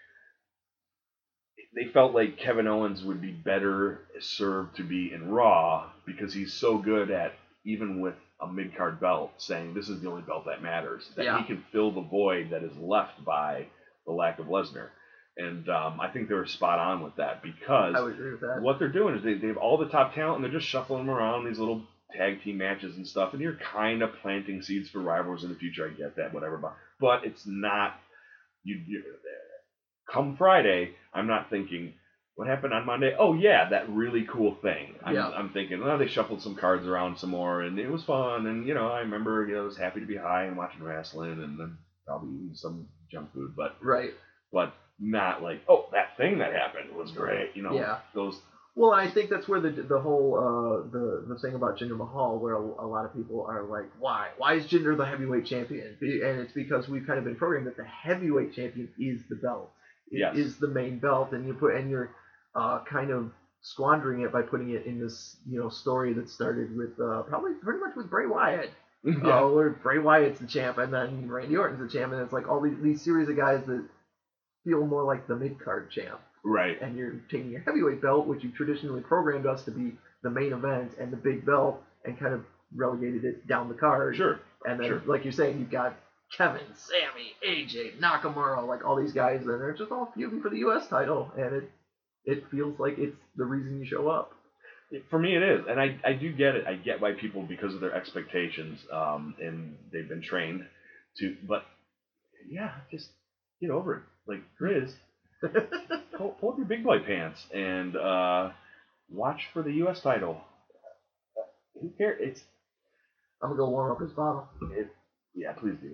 they felt like Kevin Owens would be better served to be in Raw because he's so good at, even with a mid-card belt, saying this is the only belt that matters, that Yeah. he can fill the void that is left by the lack of Lesnar. And um, I think they were spot on with that because I would agree with that. what they're doing is they, they have all the top talent and they're just shuffling them around these little tag team matches and stuff, and you're kind of planting seeds for rivals in the future. I get that, whatever, but, but it's not. You, you come Friday, I'm not thinking what happened on Monday. Oh yeah, that really cool thing. I'm, Yeah. I'm thinking, well, they shuffled some cards around some more, and it was fun. And you know, I remember, you know, I was happy to be high and watching wrestling, and then probably eating some junk food, but Right. but not like, oh, that thing that happened was great. You know, Yeah. those. Well, I think that's where the the whole uh, the the thing about Jinder Mahal, where a, a lot of people are like, why? Why is Jinder the heavyweight champion? Be- And it's because we've kind of been programmed that the heavyweight champion is the belt. It Yes. is the main belt, and you put and you're uh, kind of squandering it by putting it in this you know story that started with uh, probably pretty much with Bray Wyatt. Yeah. Oh, where Bray Wyatt's the champ, and then Randy Orton's the champ, and it's like all these, these series of guys that feel more like the mid card champ. Right. And you're taking your heavyweight belt, which you traditionally programmed us to be the main event and the big belt, and kind of relegated it down the card. Sure. And then, Sure. like you're saying, you've got Kevin, Sammy, A J, Nakamura, like all these guys, and they're just all feuding for the U S title, and it it feels like it's the reason you show up. For me, it is, and I, I do get it. I get why people, because of their expectations, um, and they've been trained to. But yeah, just get over it. Like Grizz, pull, pull up your big boy pants and uh, watch for the U S title. Who cares? It's I'm gonna go warm up his bottle. it, yeah, please do.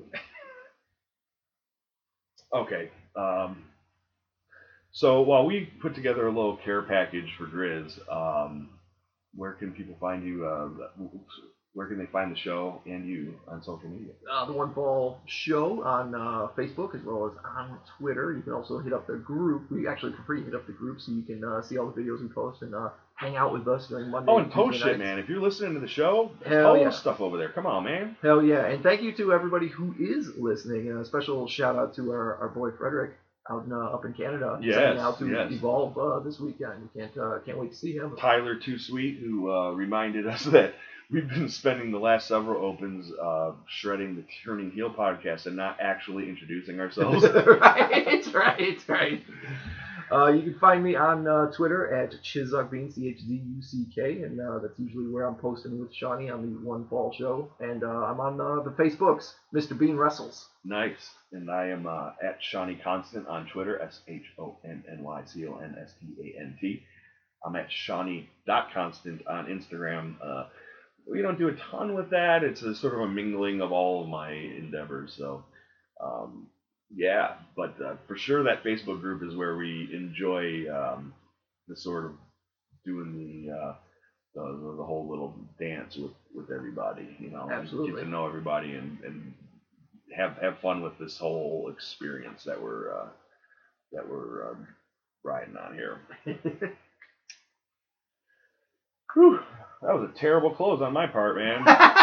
Okay. Um, so while we put together a little care package for Grizz, um, where can people find you? Uh, where can they find the show and you on social media? Uh, the One Fall Show on uh, Facebook as well as on Twitter. You can also hit up the group. We actually for free hit up the group so you can uh, see all the videos we post and uh, hang out with us during Monday. Oh, and post Tuesday shit, nights. man. If you're listening to the show, Hell post yeah. stuff over there. Come on, man. Hell yeah. And thank you to everybody who is listening. And a special shout out to our, our boy Frederick out in, uh, up in Canada. Yes, Sending out to yes. Evolve uh, this weekend. You can't uh, can't wait to see him. Tyler Too Sweet, who uh, reminded us that we've been spending the last several opens uh, shredding the Turning Heel podcast and not actually introducing ourselves. right, right, right. Uh, you can find me on uh, Twitter at ChizzuckBean, C H Z U C K, and uh, that's usually where I'm posting with Shawnee on the One Fall Show. And uh, I'm on uh, the Facebooks, Mister Bean Wrestles. Nice. And I am uh, at Shawnee Constant on Twitter, S H O N N Y C O N S T A N T. I'm at Shawnee.constant on Instagram. Uh, we don't do a ton with that. It's a sort of a mingling of all of my endeavors. So, um, yeah, but uh, for sure that Facebook group is where we enjoy um, the sort of doing the, uh, the the whole little dance with, with everybody. You know, Absolutely. Get to know everybody and, and have have fun with this whole experience that we're uh, that we're uh, riding on here. Whew, that was a terrible close on my part, man.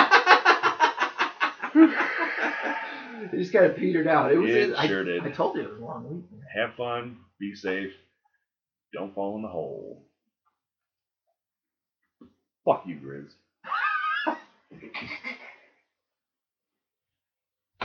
It just kind of petered out. It was. It it, sure I, did. I told you it was a long week. Have fun, be safe, don't fall in the hole. Fuck you, Grizz.